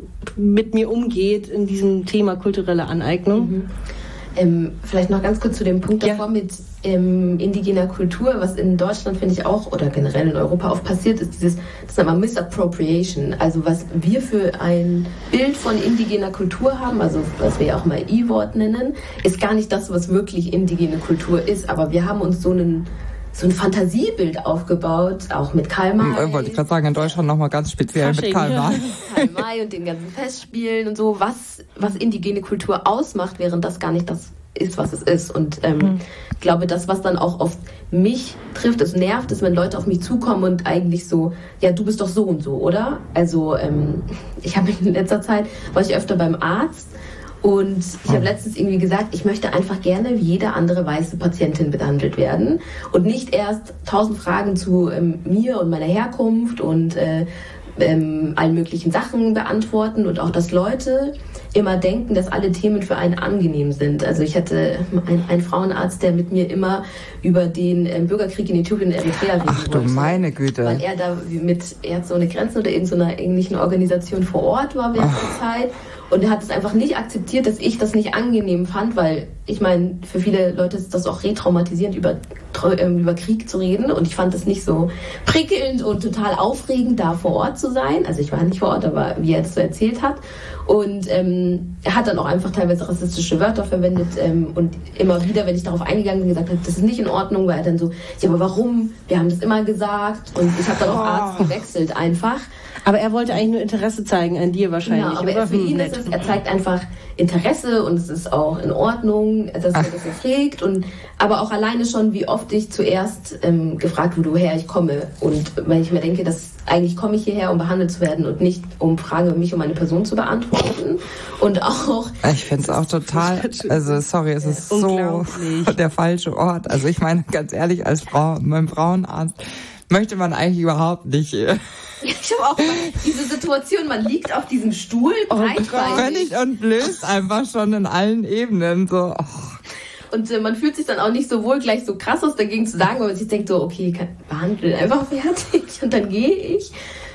mit mir umgeht in diesem Thema kulturelle Aneignung? Mhm. Ähm, vielleicht noch ganz kurz zu dem Punkt davor ja. mit ähm, indigener Kultur, was in Deutschland, finde ich auch, oder generell in Europa oft passiert, ist dieses, das nennt man Misappropriation. Also was wir für ein Bild von indigener Kultur haben, also was wir ja auch mal I-Wort nennen, ist gar nicht das, was wirklich indigene Kultur ist. Aber wir haben uns so einen so ein Fantasiebild aufgebaut, auch mit Karl May. Ich wollte gerade sagen, in Deutschland nochmal ganz speziell Fasching. mit Karl May. Karl May und den ganzen Festspielen und so, was, was indigene Kultur ausmacht, während das gar nicht das ist, was es ist. Und ähm, mhm. ich glaube, das, was dann auch oft mich trifft, es nervt, ist, wenn Leute auf mich zukommen und eigentlich so, ja, du bist doch so und so, oder? Also ähm, ich habe in letzter Zeit, war ich öfter beim Arzt. Und ich habe letztens irgendwie gesagt, ich möchte einfach gerne wie jede andere weiße Patientin behandelt werden und nicht erst tausend Fragen zu ähm, mir und meiner Herkunft und äh, ähm, allen möglichen Sachen beantworten und auch, dass Leute immer denken, dass alle Themen für einen angenehm sind. Also ich hatte einen, einen Frauenarzt, der mit mir immer über den ähm, Bürgerkrieg in Äthiopien und Eritrea reden Ach du wollte. meine Güte. Weil er da mit Ärzte ohne Grenzen oder irgendeiner ähnlichen Organisation vor Ort war während der Zeit. Und er hat es einfach nicht akzeptiert, dass ich das nicht angenehm fand, weil ich meine, für viele Leute ist das auch retraumatisierend, über, über Krieg zu reden. Und ich fand es nicht so prickelnd und total aufregend, da vor Ort zu sein. Also ich war nicht vor Ort, aber wie er das so erzählt hat. Und ähm, er hat dann auch einfach teilweise rassistische Wörter verwendet. Ähm, und immer wieder, wenn ich darauf eingegangen bin, gesagt habe, das ist nicht in Ordnung, war er dann so, ja, aber warum? Wir haben das immer gesagt. Und ich habe dann auch Arzt gewechselt einfach. Aber er wollte eigentlich nur Interesse zeigen an dir wahrscheinlich. Ja, aber er, für ihn ist es, er zeigt einfach Interesse und es ist auch in Ordnung, dass er das fragt. Und, aber auch alleine schon, wie oft ich zuerst ähm, gefragt wurde, woher ich komme. Und wenn ich mir denke, dass eigentlich komme ich hierher, um behandelt zu werden und nicht um Fragen über mich und meine Person zu beantworten. Und auch... Ich finde es auch total, also sorry, es ist so der falsche Ort. Also ich meine, ganz ehrlich, als Frau, beim Frauenarzt möchte man eigentlich überhaupt nicht... Ich habe auch diese Situation, man liegt auf diesem Stuhl, breitbeinig. Oh, völlig und löst einfach schon in allen Ebenen. So. Oh. Und äh, man fühlt sich dann auch nicht so wohl, gleich so krass was dagegen zu sagen, weil man sich denkt so, okay, kann, behandle einfach fertig und dann gehe ich.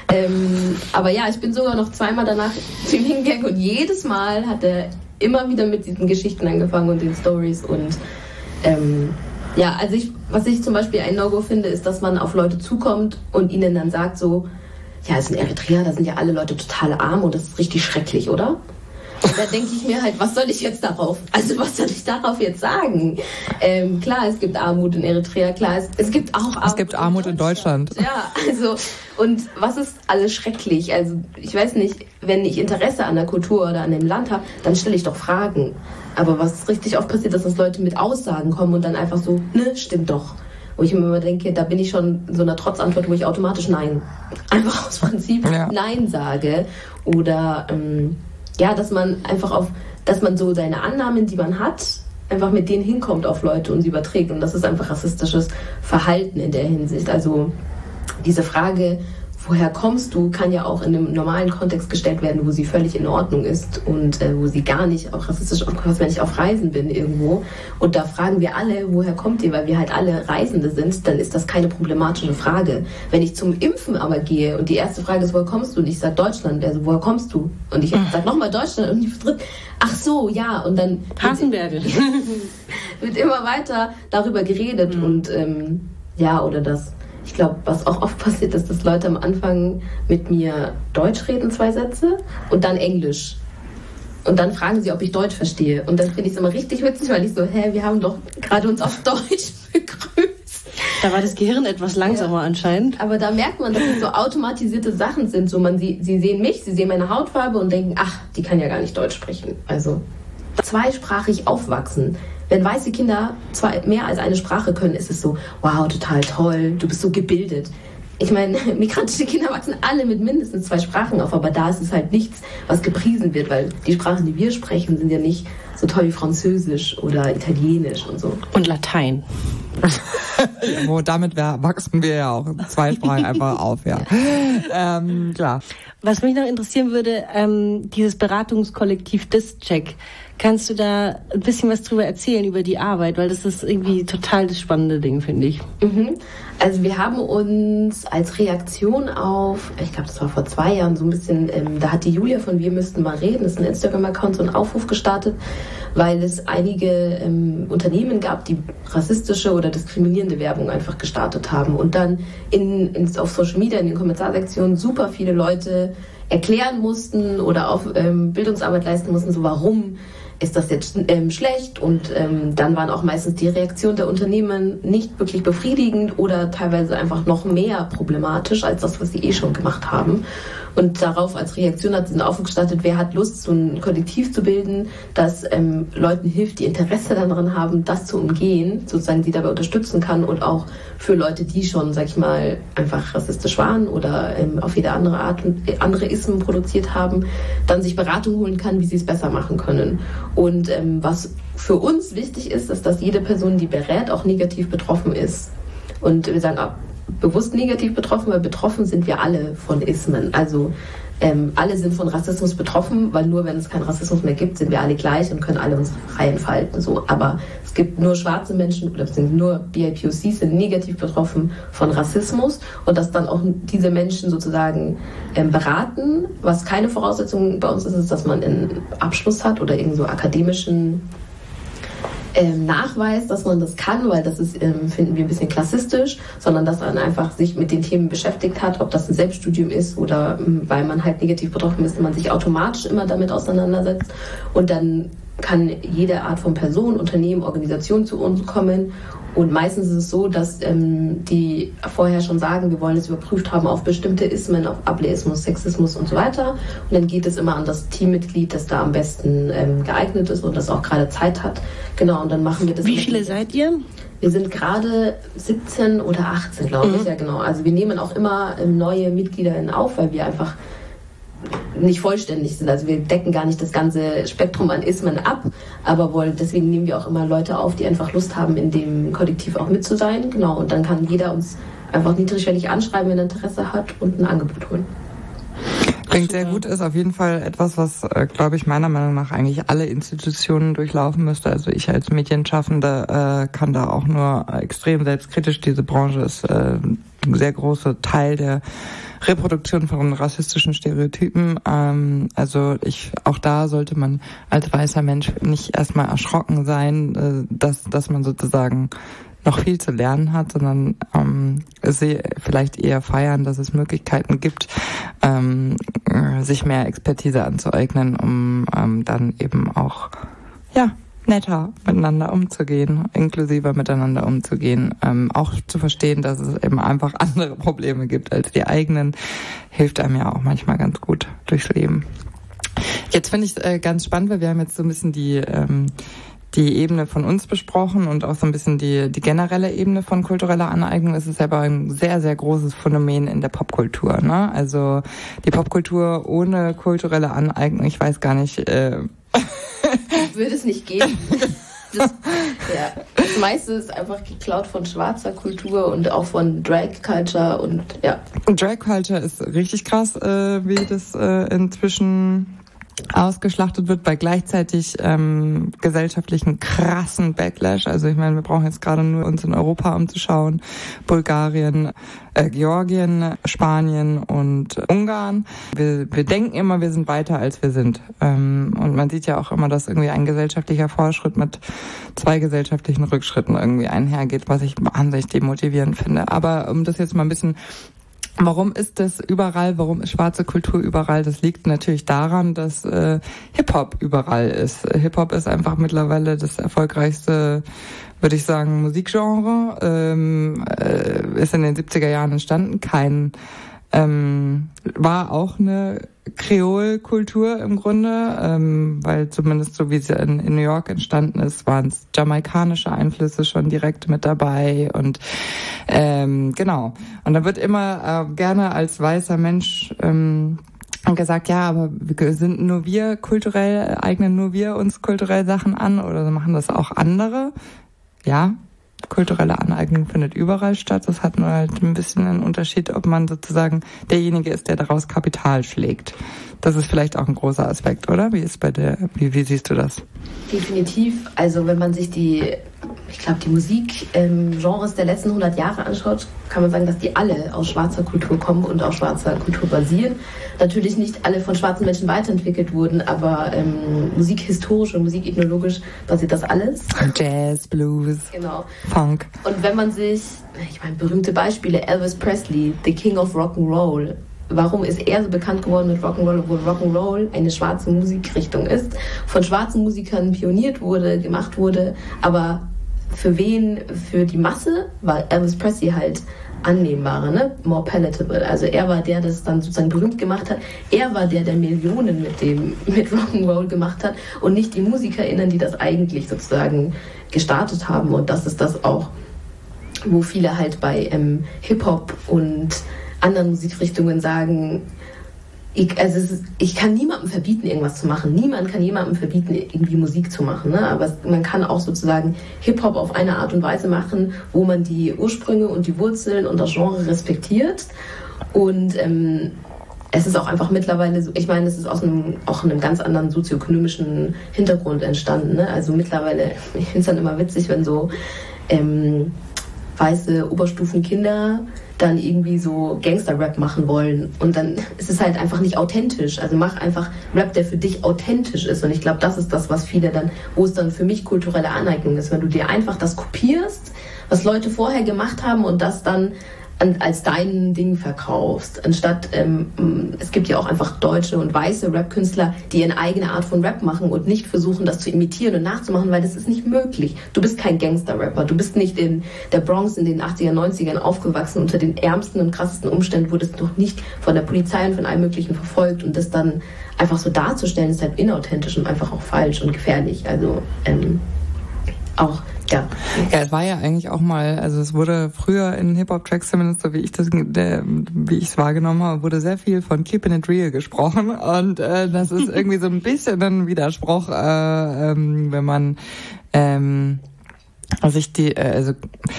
Ähm, aber ja, ich bin sogar noch zweimal danach zu ihm hingegangen und jedes Mal hat er immer wieder mit diesen Geschichten angefangen und den Stories und ähm, ja, also ich, was ich zum Beispiel ein No-Go finde, ist, dass man auf Leute zukommt und ihnen dann sagt so, ja, es ist in Eritrea, da sind ja alle Leute total arm und das ist richtig schrecklich, oder? Und da denke ich mir halt, was soll ich jetzt darauf, also was soll ich darauf jetzt sagen? Ähm, klar, es gibt Armut in Eritrea, klar, es, es gibt auch Armut Es gibt Armut in Deutschland. in Deutschland. Ja, also, und was ist alles schrecklich? Also, ich weiß nicht, wenn ich Interesse an der Kultur oder an dem Land habe, dann stelle ich doch Fragen. Aber was richtig oft passiert, ist, dass Leute mit Aussagen kommen und dann einfach so, ne, stimmt doch. Wo ich mir immer denke, da bin ich schon in so einer Trotzantwort, wo ich automatisch Nein, einfach aus Prinzip ja. Nein sage. Oder, ähm, ja, dass man einfach auf, dass man so seine Annahmen, die man hat, einfach mit denen hinkommt auf Leute und sie überträgt. Und das ist einfach rassistisches Verhalten in der Hinsicht. Also diese Frage, woher kommst du, kann ja auch in einem normalen Kontext gestellt werden, wo sie völlig in Ordnung ist und äh, wo sie gar nicht auch rassistisch aufkommt, wenn ich auf Reisen bin irgendwo. Und da fragen wir alle, woher kommt ihr, weil wir halt alle Reisende sind, dann ist das keine problematische Frage. Wenn ich zum Impfen aber gehe und die erste Frage ist, woher kommst du? Und ich sage Deutschland, also woher kommst du? Und ich sage nochmal Deutschland und die dritte, ach so, ja, und dann Hasenberge. wird immer weiter darüber geredet mhm. und ähm, ja, oder das. ich glaube, was auch oft passiert ist, dass Leute am Anfang mit mir Deutsch reden, zwei Sätze, und dann Englisch. Und dann fragen sie, ob ich Deutsch verstehe. Und dann finde ich es immer richtig witzig, weil ich so, hä, wir haben doch gerade uns auf Deutsch begrüßt. Da war das Gehirn etwas langsamer ja. anscheinend. Aber da merkt man, dass es so automatisierte Sachen sind. So, man, sie, sie sehen mich, sie sehen meine Hautfarbe und denken, ach, die kann ja gar nicht Deutsch sprechen. Also zweisprachig aufwachsen. Wenn weiße Kinder zwei, mehr als eine Sprache können, ist es so, wow, total toll, du bist so gebildet. Ich meine, migrantische Kinder wachsen alle mit mindestens zwei Sprachen auf, aber da ist es halt nichts, was gepriesen wird, weil die Sprachen, die wir sprechen, sind ja nicht so toll wie Französisch oder Italienisch und so. Und Latein. Ja, wo damit wär, wachsen wir ja auch zwei Sprachen einfach auf, ja. Ähm, klar. Was mich noch interessieren würde, ähm, dieses Beratungskollektiv Discheck. Kannst du da ein bisschen was drüber erzählen, über die Arbeit? Weil das ist irgendwie total das spannende Ding, finde ich. Mhm. Also wir haben uns als Reaktion auf, ich glaube, das war vor zwei Jahren so ein bisschen, ähm, da hat die Julia von Wir müssten mal reden, das ist ein Instagram-Account, so einen Aufruf gestartet, weil es einige ähm, Unternehmen gab, die rassistische oder diskriminierende Werbung einfach gestartet haben. Und dann in, in, auf Social Media, in den Kommentarsektionen super viele Leute erklären mussten oder auch ähm, Bildungsarbeit leisten mussten, so warum ist das jetzt ähm, schlecht, und ähm, dann waren auch meistens die Reaktionen der Unternehmen nicht wirklich befriedigend oder teilweise einfach noch mehr problematisch als das, was sie eh schon gemacht haben. Und darauf als Reaktion hat sie einen Aufruf gestartet, wer hat Lust, so ein Kollektiv zu bilden, das ähm, Leuten hilft, die Interesse daran haben, das zu umgehen, sozusagen sie dabei unterstützen kann, und auch für Leute, die schon, sag ich mal, einfach rassistisch waren oder ähm, auf jede andere Art und andere Ismen produziert haben, dann sich Beratung holen kann, wie sie es besser machen können. Und ähm, was für uns wichtig ist, ist, dass jede Person, die berät, auch negativ betroffen ist. Und wir sagen auch bewusst negativ betroffen, weil betroffen sind wir alle von Ismen. Also ähm, alle sind von Rassismus betroffen, weil nur wenn es keinen Rassismus mehr gibt, sind wir alle gleich und können alle uns frei entfalten. So. Aber es gibt nur schwarze Menschen oder nur B I P O Cs sind negativ betroffen von Rassismus, und dass dann auch diese Menschen sozusagen ähm, beraten. Was keine Voraussetzung bei uns ist, ist, dass man einen Abschluss hat oder irgend so akademischen Ähm, Nachweis, dass man das kann, weil das ist, ähm, finden wir ein bisschen klassistisch, sondern dass man einfach sich mit den Themen beschäftigt hat, ob das ein Selbststudium ist oder ähm, weil man halt negativ betroffen ist, man sich automatisch immer damit auseinandersetzt, und dann kann jede Art von Person, Unternehmen, Organisation zu uns kommen. Und meistens ist es so, dass ähm, die vorher schon sagen, wir wollen es überprüft haben auf bestimmte Ismen, auf Ableismus, Sexismus und so weiter. Und dann geht es immer an das Teammitglied, das da am besten ähm, geeignet ist und das auch gerade Zeit hat. Genau, und dann machen wir das. Wie viele seid ihr? Wir sind gerade siebzehn oder achtzehn, glaube ich. Mhm. Ja, genau. Also wir nehmen auch immer ähm, neue MitgliederInnen auf, weil wir einfach nicht vollständig sind. Also wir decken gar nicht das ganze Spektrum an Ismen ab, aber wollen, deswegen nehmen wir auch immer Leute auf, die einfach Lust haben, in dem Kollektiv auch mit zu sein. Genau, und dann kann jeder uns einfach niedrigschwellig anschreiben, wenn er Interesse hat, und ein Angebot holen. Klingt sehr gut, ist auf jeden Fall etwas, was, äh, glaube ich, meiner Meinung nach eigentlich alle Institutionen durchlaufen müsste. Also ich als Medienschaffende äh, kann da auch nur extrem selbstkritisch, diese Branche ist äh, ein sehr großer Teil der Reproduktion von rassistischen Stereotypen. Ähm, also ich, auch da sollte man als weißer Mensch nicht erstmal erschrocken sein, äh, dass, dass man sozusagen noch viel zu lernen hat, sondern ähm, sie vielleicht eher feiern, dass es Möglichkeiten gibt, ähm, sich mehr Expertise anzueignen, um ähm, dann eben auch ja netter miteinander umzugehen, inklusiver miteinander umzugehen, ähm, auch zu verstehen, dass es eben einfach andere Probleme gibt als die eigenen, hilft einem ja auch manchmal ganz gut durchs Leben. Jetzt finde ich es äh, ganz spannend, weil wir haben jetzt so ein bisschen die ähm, die Ebene von uns besprochen und auch so ein bisschen die die generelle Ebene von kultureller Aneignung. Es ist aber ein sehr, sehr großes Phänomen in der Popkultur, ne? Also die Popkultur ohne kulturelle Aneignung, ich weiß gar nicht, äh würde es nicht gehen. Das, ja, das meiste ist einfach geklaut von schwarzer Kultur und auch von Drag Culture und ja. Drag Culture ist richtig krass, äh, wie das äh, inzwischen ausgeschlachtet wird bei gleichzeitig ähm, gesellschaftlichen krassen Backlash. Also ich meine, wir brauchen jetzt gerade nur uns in Europa umzuschauen. Bulgarien, äh, Georgien, Spanien und Ungarn. Wir, wir denken immer, wir sind weiter, als wir sind. Ähm, und man sieht ja auch immer, dass irgendwie ein gesellschaftlicher Fortschritt mit zwei gesellschaftlichen Rückschritten irgendwie einhergeht, was ich wahnsinnig demotivierend finde. Aber um das jetzt mal ein bisschen Warum ist das überall? Warum ist schwarze Kultur überall? Das liegt natürlich daran, dass äh, Hip-Hop überall ist. Hip-Hop ist einfach mittlerweile das erfolgreichste, würde ich sagen, Musikgenre. Ähm, äh, ist in den siebziger Jahren entstanden. Kein ähm, war auch eine Kreolkultur im Grunde, ähm, weil zumindest so wie sie in, in New York entstanden ist, waren es jamaikanische Einflüsse schon direkt mit dabei und ähm, genau. Und da wird immer äh, gerne als weißer Mensch ähm, gesagt, ja, aber sind nur wir kulturell, eignen nur wir uns kulturell Sachen an oder machen das auch andere? Ja. Kulturelle Aneignung findet überall statt. Das hat nur halt ein bisschen einen Unterschied, ob man sozusagen derjenige ist, der daraus Kapital schlägt. Das ist vielleicht auch ein großer Aspekt, oder? Wie ist bei der, wie, wie siehst du das? Definitiv. Also wenn man sich die, ich glaube, die Musikgenres ähm, der letzten hundert Jahre anschaut, kann man sagen, dass die alle aus schwarzer Kultur kommen und auf schwarzer Kultur basieren. Natürlich nicht alle von schwarzen Menschen weiterentwickelt wurden, aber ähm, musikhistorisch und musikethnologisch basiert das alles. Jazz, Blues, genau. Funk. Und wenn man sich, ich meine, berühmte Beispiele, Elvis Presley, The King of Rock'n'Roll. Warum ist er so bekannt geworden mit Rock'n'Roll, obwohl Rock'n'Roll eine schwarze Musikrichtung ist, von schwarzen Musikern pioniert wurde, gemacht wurde, aber für wen, für die Masse war Elvis Presley halt annehmbarer, ne? More palatable. Also er war der, der es dann sozusagen berühmt gemacht hat. Er war der, der Millionen mit dem mit Rock'n'Roll gemacht hat und nicht die MusikerInnen, die das eigentlich sozusagen gestartet haben. Und das ist das auch, wo viele halt bei ähm, Hip-Hop und anderen Musikrichtungen sagen, ich, also es ist, ich kann niemandem verbieten, irgendwas zu machen. Niemand kann jemandem verbieten, irgendwie Musik zu machen. Ne? Aber es, man kann auch sozusagen Hip-Hop auf eine Art und Weise machen, wo man die Ursprünge und die Wurzeln und das Genre respektiert. Und ähm, es ist auch einfach mittlerweile so, ich meine, es ist aus einem, auch einem ganz anderen sozioökonomischen Hintergrund entstanden. Ne? Also mittlerweile, ich finde es dann immer witzig, wenn so ähm, weiße Oberstufenkinder dann irgendwie so Gangster-Rap machen wollen. Und dann ist es halt einfach nicht authentisch. Also mach einfach Rap, der für dich authentisch ist. Und ich glaube, das ist das, was viele dann, wo es dann für mich kulturelle Aneignung ist. Wenn du dir einfach das kopierst, was Leute vorher gemacht haben und das dann als dein Ding verkaufst. Anstatt, ähm, es gibt ja auch einfach deutsche und weiße Rap-Künstler, die eine eigene Art von Rap machen und nicht versuchen, das zu imitieren und nachzumachen, weil das ist nicht möglich. Du bist kein Gangster-Rapper. Du bist nicht in der Bronx in den achtziger, neunzigern aufgewachsen, unter den ärmsten und krassesten Umständen, wurdest noch nicht von der Polizei und von allem Möglichen verfolgt. Und das dann einfach so darzustellen, ist halt inauthentisch und einfach auch falsch und gefährlich. Also, ähm, auch, ja. Ja, es war ja eigentlich auch mal, also es wurde früher in Hip-Hop-Tracks, zumindest so wie ich das, der, wie ich es wahrgenommen habe, wurde sehr viel von Keeping It Real gesprochen und äh, das ist irgendwie so ein bisschen ein Widerspruch, äh, ähm, wenn man ähm, sich die, äh, also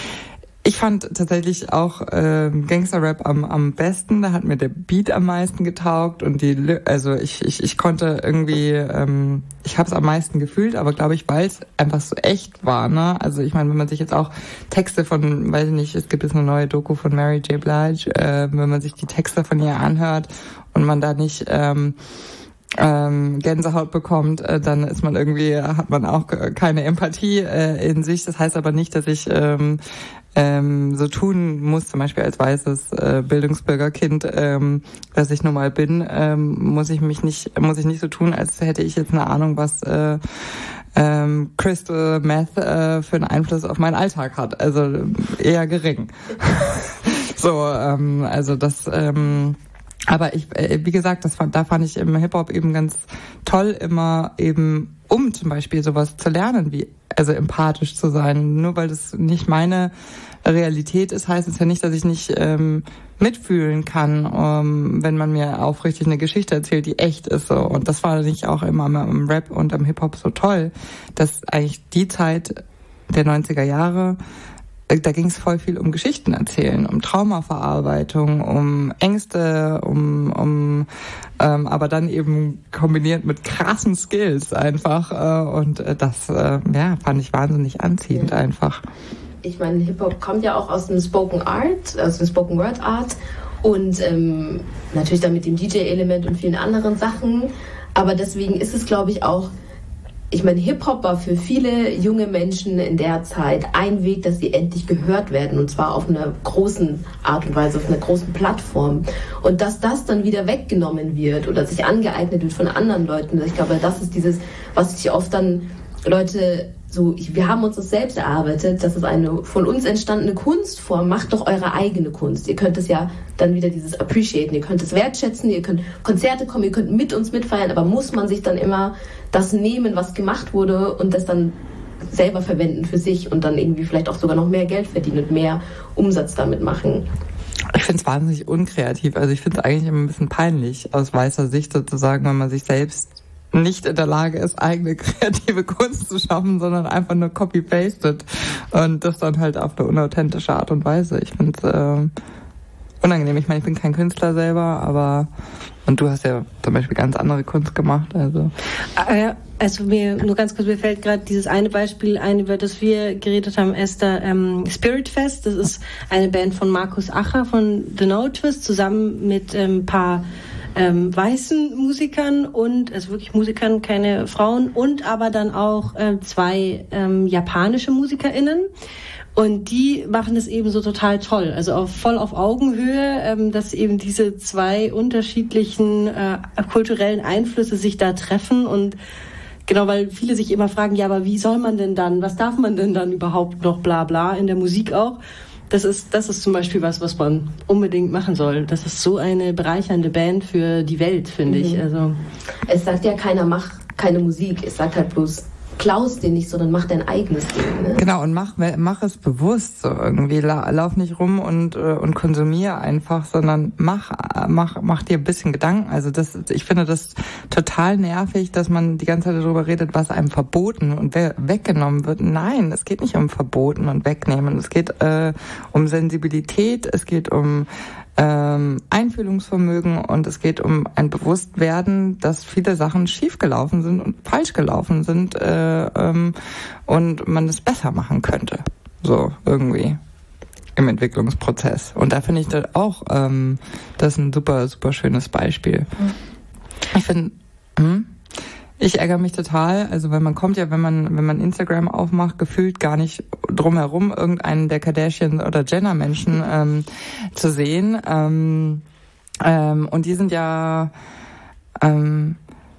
ich fand tatsächlich auch äh, Gangster-Rap am am besten. Da hat mir der Beat am meisten getaugt und die, also ich ich ich konnte irgendwie, ähm, ich habe es am meisten gefühlt, aber glaube ich, weil es einfach so echt war, ne? Also ich meine, wenn man sich jetzt auch Texte von, weiß ich nicht, es gibt jetzt eine neue Doku von Mary J. Blige, äh, wenn man sich die Texte von ihr anhört und man da nicht ähm, ähm, Gänsehaut bekommt, äh, dann ist man irgendwie, hat man auch keine Empathie äh, in sich. Das heißt aber nicht, dass ich ähm, ähm, so tun muss, zum Beispiel als weißes äh, Bildungsbürgerkind, ähm, dass ich nun mal bin, ähm, muss ich mich nicht, muss ich nicht so tun, als hätte ich jetzt eine Ahnung, was äh, ähm, Crystal Meth äh, für einen Einfluss auf meinen Alltag hat. Also eher gering. so, ähm, also das. Ähm, Aber ich, wie gesagt, das fand, da fand ich im Hip-Hop eben ganz toll, immer eben, um zum Beispiel sowas zu lernen, wie, also empathisch zu sein. Nur weil das nicht meine Realität ist, heißt es ja nicht, dass ich nicht ähm, mitfühlen kann, um, wenn man mir aufrichtig eine Geschichte erzählt, die echt ist. So. Und das war nicht auch immer im Rap und im Hip-Hop so toll, dass eigentlich die Zeit der neunziger Jahre da ging es voll viel um Geschichten erzählen, um Traumaverarbeitung, um Ängste, um, um ähm, aber dann eben kombiniert mit krassen Skills einfach. Äh, und das äh, ja, fand ich wahnsinnig anziehend ja. einfach. Ich meine, Hip-Hop kommt ja auch aus dem Spoken Art, aus dem Spoken Word Art und ähm, natürlich dann mit dem D J-Element und vielen anderen Sachen. Aber deswegen ist es, glaube ich, auch, ich meine, Hip-Hop war für viele junge Menschen in der Zeit ein Weg, dass sie endlich gehört werden und zwar auf einer großen Art und Weise, auf einer großen Plattform. Und dass das dann wieder weggenommen wird oder sich angeeignet wird von anderen Leuten, ich glaube, das ist dieses, was sich oft dann Leute so, ich, wir haben uns das selbst erarbeitet, das ist eine von uns entstandene Kunstform, macht doch eure eigene Kunst. Ihr könnt es ja dann wieder dieses appreciaten, ihr könnt es wertschätzen, ihr könnt Konzerte kommen, ihr könnt mit uns mitfeiern, aber muss man sich dann immer das nehmen, was gemacht wurde und das dann selber verwenden für sich und dann irgendwie vielleicht auch sogar noch mehr Geld verdienen und mehr Umsatz damit machen? Ich finde es wahnsinnig unkreativ, also ich finde es eigentlich immer ein bisschen peinlich aus weißer Sicht sozusagen, wenn man sich selbst nicht in der Lage ist, eigene kreative Kunst zu schaffen, sondern einfach nur copy-pasted und das dann halt auf eine unauthentische Art und Weise. Ich finde es äh, unangenehm. Ich meine, ich bin kein Künstler selber, aber und du hast ja zum Beispiel ganz andere Kunst gemacht. Also, also mir nur ganz kurz, mir fällt gerade dieses eine Beispiel ein, über das wir geredet haben, Esther, ähm, Spirit Fest. Das ist eine Band von Markus Acher von The No Twist zusammen mit ein ähm, paar Ähm, weißen Musikern und, also wirklich Musikern, keine Frauen, und aber dann auch äh, zwei ähm, japanische MusikerInnen. Und die machen das eben so total toll, also auf, voll auf Augenhöhe, ähm, dass eben diese zwei unterschiedlichen äh, kulturellen Einflüsse sich da treffen und genau, weil viele sich immer fragen, ja, aber wie soll man denn dann, was darf man denn dann überhaupt noch, bla bla, in der Musik auch. Das ist, das ist zum Beispiel was, was man unbedingt machen soll. Das ist so eine bereichernde Band für die Welt, finde mhm. ich. Also es sagt ja keiner, mach keine Musik. Es sagt halt bloß, klaus dir nicht, sondern mach dein eigenes Ding. Ne? Genau, und mach, mach es bewusst so irgendwie. Lauf nicht rum und, und konsumier einfach, sondern mach, mach, mach dir ein bisschen Gedanken. Also das, ich finde das total nervig, dass man die ganze Zeit darüber redet, was einem verboten und weggenommen wird. Nein, es geht nicht um verboten und wegnehmen. Es geht äh, um Sensibilität, es geht um ähm, Einfühlungsvermögen und es geht um ein Bewusstwerden, dass viele Sachen schiefgelaufen sind und falsch gelaufen sind äh, ähm, und man es besser machen könnte. So, irgendwie im Entwicklungsprozess. Und da finde ich das auch, ähm, das ist ein super, super schönes Beispiel. Ich finde, hm, ich ärgere mich total, also weil man kommt ja, wenn man wenn man Instagram aufmacht, gefühlt gar nicht drumherum, irgendeinen der Kardashian oder Jenner-Menschen ähm, zu sehen. Ähm, ähm, und die sind ja ähm,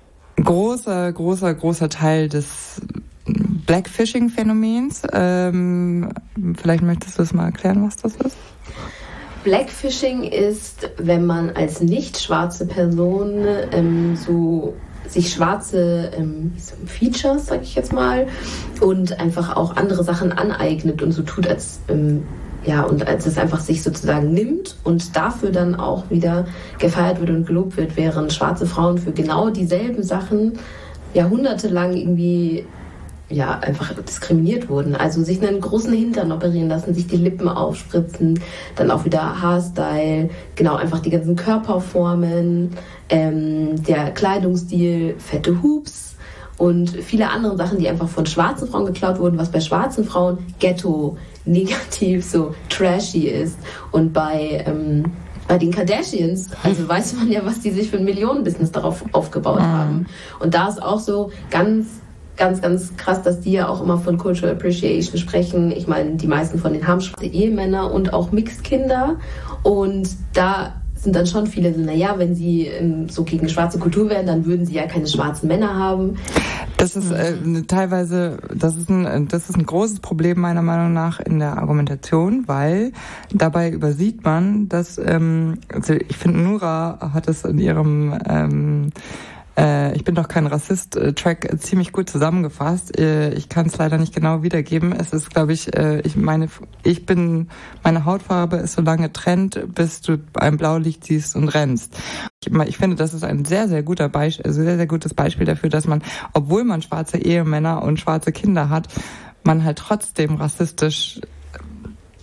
großer, großer, großer Teil des Blackfishing-Phänomens. Ähm, vielleicht möchtest du es mal erklären, was das ist? Blackfishing ist, wenn man als nicht schwarze Person ähm, so sich schwarze ähm, Features, sag ich jetzt mal, und einfach auch andere Sachen aneignet und so tut, als ähm, ja, und als es einfach sich sozusagen nimmt und dafür dann auch wieder gefeiert wird und gelobt wird, während schwarze Frauen für genau dieselben Sachen jahrhundertelang irgendwie ja, einfach diskriminiert wurden. Also sich einen großen Hintern operieren lassen, sich die Lippen aufspritzen, dann auch wieder Haarstyle, genau, einfach die ganzen Körperformen, ähm, der Kleidungsstil, fette Hoops und viele andere Sachen, die einfach von schwarzen Frauen geklaut wurden, was bei schwarzen Frauen Ghetto, negativ, so trashy ist. Und bei ähm, bei den Kardashians, also weiß man ja, was die sich für ein Millionenbusiness darauf aufgebaut haben. Und da ist auch so ganz Ganz, ganz krass, dass die ja auch immer von Cultural Appreciation sprechen. Ich meine, die meisten von denen haben schwarze Ehemänner und auch Mixed-Kinder. Und da sind dann schon viele so, naja, wenn sie ähm, so gegen schwarze Kultur wären, dann würden sie ja keine schwarzen Männer haben. Das ist äh, teilweise, das ist ein, das ist ein großes Problem meiner Meinung nach in der Argumentation, weil dabei übersieht man, dass, ähm, also ich finde, Nura hat es in ihrem ähm, Ich bin doch kein Rassist-Track ziemlich gut zusammengefasst. Ich kann es leider nicht genau wiedergeben. Es ist, glaube ich, ich meine, ich bin, meine Hautfarbe ist so lange Trend, bis du ein Blaulicht siehst und rennst. Ich, ich finde, das ist ein sehr, sehr guter Beispiel, also sehr, sehr gutes Beispiel dafür, dass man, obwohl man schwarze Ehemänner und schwarze Kinder hat, man halt trotzdem rassistisch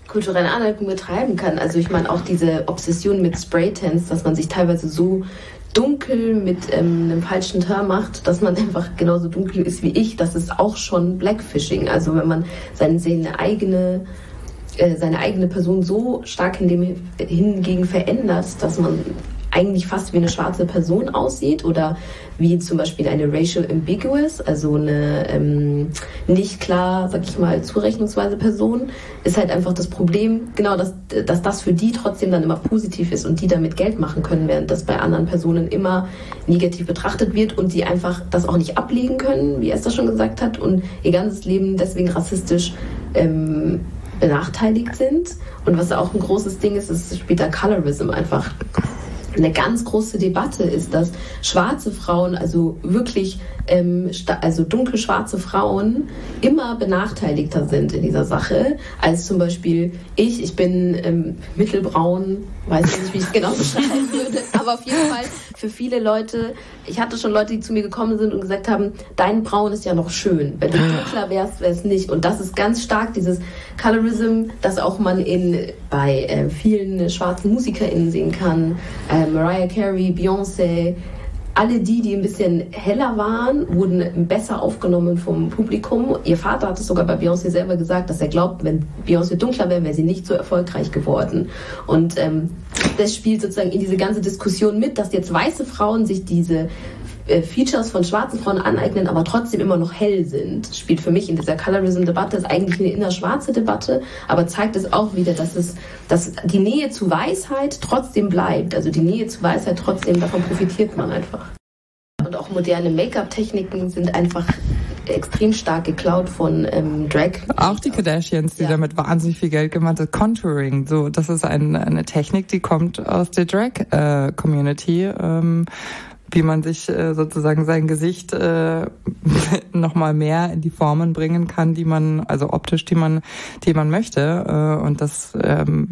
kulturelle Aneignung betreiben kann. Also ich meine auch diese Obsession mit Spraytans, dass man sich teilweise so dunkel mit ähm, einem falschen Term macht, dass man einfach genauso dunkel ist wie ich, das ist auch schon Blackfishing. Also wenn man seine, seine eigene äh, seine eigene Person so stark in dem hingegen verändert, dass man eigentlich fast wie eine schwarze Person aussieht oder wie zum Beispiel eine racial ambiguous, also eine ähm, nicht klar, sag ich mal, zurechnungsweise Person, ist halt einfach das Problem, genau, dass, dass das für die trotzdem dann immer positiv ist und die damit Geld machen können, während das bei anderen Personen immer negativ betrachtet wird und die einfach das auch nicht ablegen können, wie Esther schon gesagt hat, und ihr ganzes Leben deswegen rassistisch ähm, benachteiligt sind. Und was auch ein großes Ding ist, ist später Colorism einfach. Eine ganz große Debatte ist, dass schwarze Frauen, also wirklich ähm, also dunkelschwarze Frauen, immer benachteiligter sind in dieser Sache, als zum Beispiel ich. Ich bin ähm, mittelbraun, weiß nicht, wie ich es genau beschreiben würde, aber auf jeden Fall für viele Leute, ich hatte schon Leute, die zu mir gekommen sind und gesagt haben, dein Braun ist ja noch schön, wenn du dunkler wärst, wäre es nicht. Und das ist ganz stark, dieses Colorism, das auch man in, bei äh, vielen schwarzen MusikerInnen sehen kann. Äh, Mariah Carey, Beyoncé, alle die, die ein bisschen heller waren, wurden besser aufgenommen vom Publikum. Ihr Vater hat es sogar bei Beyoncé selber gesagt, dass er glaubt, wenn Beyoncé dunkler wäre, wäre sie nicht so erfolgreich geworden. Und ähm, das spielt sozusagen in diese ganze Diskussion mit, dass jetzt weiße Frauen sich diese äh, Features von schwarzen Frauen aneignen, aber trotzdem immer noch hell sind. Das spielt für mich in dieser Colorism-Debatte, ist eigentlich eine innerschwarze Debatte, aber zeigt es auch wieder, dass es, dass die Nähe zu Weißheit trotzdem bleibt. Also die Nähe zu Weißheit trotzdem, davon profitiert man einfach. Und auch moderne Make-up-Techniken sind einfach extrem stark geklaut von ähm, Drag. Auch die Kardashians, die ja. damit wahnsinnig viel Geld gemacht haben. Contouring, so, das ist ein, eine Technik, die kommt aus der Drag-Community, äh, ähm, wie man sich äh, sozusagen sein Gesicht äh, nochmal mehr in die Formen bringen kann, die man, also optisch, die man, die man möchte. Äh, und das ähm,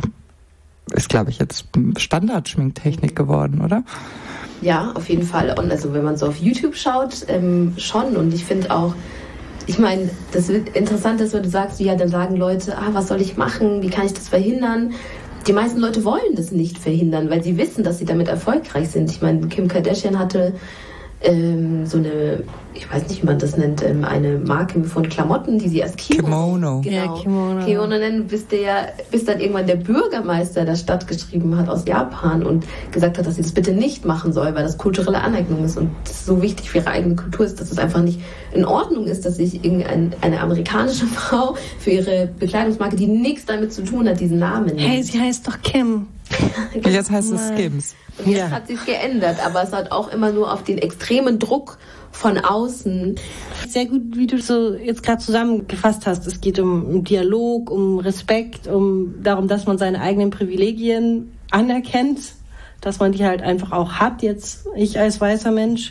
ist, glaube ich, jetzt Standard-Schminktechnik geworden, oder? Ja, auf jeden Fall. Und also wenn man so auf YouTube schaut, ähm, schon. Und ich finde auch, ich meine, das wird interessant, dass wenn du sagst, ja, dann sagen Leute, ah, was soll ich machen? Wie kann ich das verhindern? Die meisten Leute wollen das nicht verhindern, weil sie wissen, dass sie damit erfolgreich sind. Ich meine, Kim Kardashian hatte ähm, so eine, ich weiß nicht, wie man das nennt, ähm, eine Marke von Klamotten, die sie als Kimono. Genau, ja, Kimono. Kimono nennen, bis, der, bis dann irgendwann der Bürgermeister der Stadt geschrieben hat aus Japan und gesagt hat, dass sie das bitte nicht machen soll, weil das kulturelle Aneignung ist und das so wichtig für ihre eigene Kultur ist, dass es einfach nicht in Ordnung ist, dass sich irgendeine amerikanische Frau für ihre Bekleidungsmarke, die nichts damit zu tun hat, diesen Namen nennt. Hey, sie heißt doch Kim. Jetzt heißt es Skims. Und jetzt ja. hat sie es geändert, aber es hat auch immer nur auf den extremen Druck von außen. Sehr gut, wie du so jetzt gerade zusammengefasst hast. Es geht um, um Dialog, um Respekt, um darum, dass man seine eigenen Privilegien anerkennt, dass man die halt einfach auch hat, jetzt ich als weißer Mensch.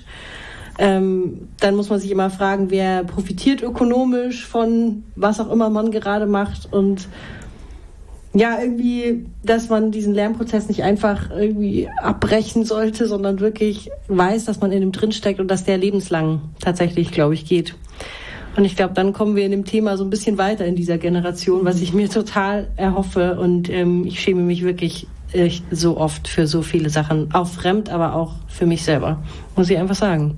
Ähm, dann muss man sich immer fragen, wer profitiert ökonomisch von was auch immer man gerade macht und ja, irgendwie, dass man diesen Lernprozess nicht einfach irgendwie abbrechen sollte, sondern wirklich weiß, dass man in dem drinsteckt und dass der lebenslang tatsächlich, glaube ich, geht. Und ich glaube, dann kommen wir in dem Thema so ein bisschen weiter in dieser Generation, was ich mir total erhoffe. Und ähm, ich schäme mich wirklich äh, so oft für so viele Sachen, auch fremd, aber auch für mich selber, muss ich einfach sagen.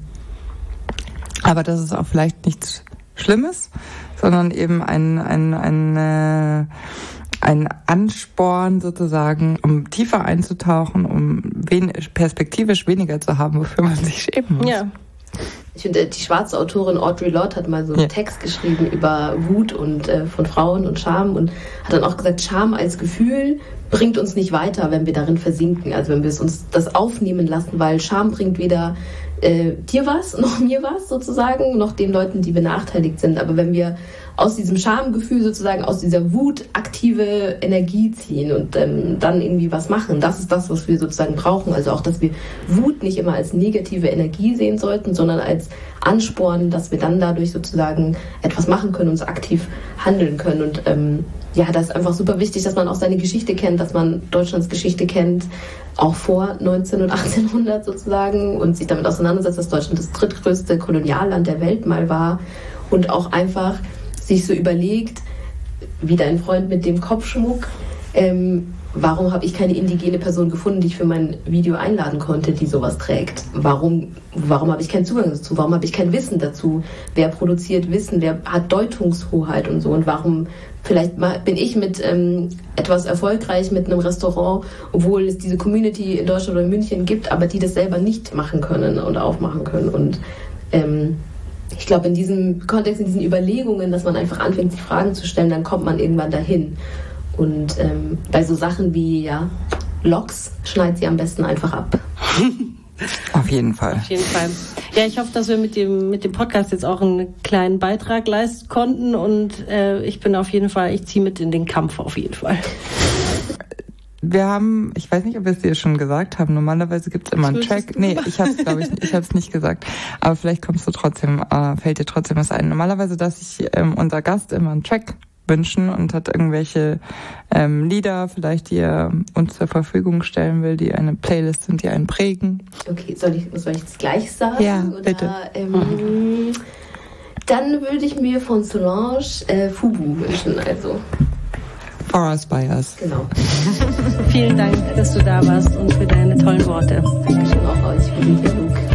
Aber das ist auch vielleicht nichts Schlimmes, sondern eben ein, ein, ein, äh, ein Ansporn sozusagen, um tiefer einzutauchen, um wen- perspektivisch weniger zu haben, wofür man sich schämen muss. Ja. Ich finde, die schwarze Autorin Audre Lorde hat mal so einen ja. Text geschrieben über Wut und äh, von Frauen und Scham und hat dann auch gesagt, Scham als Gefühl bringt uns nicht weiter, wenn wir darin versinken, also wenn wir es uns das aufnehmen lassen, weil Scham bringt weder äh, dir was, noch mir was sozusagen, noch den Leuten, die benachteiligt sind. Aber wenn wir aus diesem Schamgefühl sozusagen, aus dieser Wut aktive Energie ziehen und ähm, dann irgendwie was machen, das ist das, was wir sozusagen brauchen. Also auch, dass wir Wut nicht immer als negative Energie sehen sollten, sondern als Ansporn, dass wir dann dadurch sozusagen etwas machen können, uns aktiv handeln können. Und ähm, ja, das ist einfach super wichtig, dass man auch seine Geschichte kennt, dass man Deutschlands Geschichte kennt, auch vor neunzehn- und achtzehnhundert sozusagen, und sich damit auseinandersetzt, dass Deutschland das drittgrößte Kolonialland der Welt mal war und auch einfach sich so überlegt, wie dein Freund mit dem Kopfschmuck, ähm, warum habe ich keine indigene Person gefunden, die ich für mein Video einladen konnte, die sowas trägt? Warum, warum habe ich keinen Zugang dazu? Warum habe ich kein Wissen dazu? Wer produziert Wissen? Wer hat Deutungshoheit und so? Und warum vielleicht mal, bin ich mit ähm, etwas erfolgreich mit einem Restaurant, obwohl es diese Community in Deutschland oder in München gibt, aber die das selber nicht machen können und aufmachen können. Und ähm, ich glaube, in diesem Kontext, in diesen Überlegungen, dass man einfach anfängt, sich Fragen zu stellen, dann kommt man irgendwann dahin. Und ähm, bei so Sachen wie ja, Loks schneidet sie am besten einfach ab. Auf jeden Fall. Auf jeden Fall. Ja, ich hoffe, dass wir mit dem mit dem Podcast jetzt auch einen kleinen Beitrag leisten konnten und äh, ich bin auf jeden Fall, ich ziehe mit in den Kampf auf jeden Fall. Wir haben, ich weiß nicht, ob wir es dir schon gesagt haben, normalerweise gibt es immer einen Track. Nee, ich habe es, glaube ich, ich habe es nicht gesagt. Aber vielleicht kommst du trotzdem, äh, fällt dir trotzdem was ein. Normalerweise, dass ich ähm, unser Gast immer einen Track wünschen und hat irgendwelche ähm, Lieder, vielleicht die er uns zur Verfügung stellen will, die eine Playlist sind, die einen prägen. Okay, soll ich, soll ich das gleich sagen? Ja, oder, bitte. Ähm, mhm. Dann würde ich mir von Solange äh, Fubu wünschen, also. For Us, By Us. Genau. Vielen Dank, dass du da warst und für deine tollen Worte. Dankeschön auch euch für den Dialog.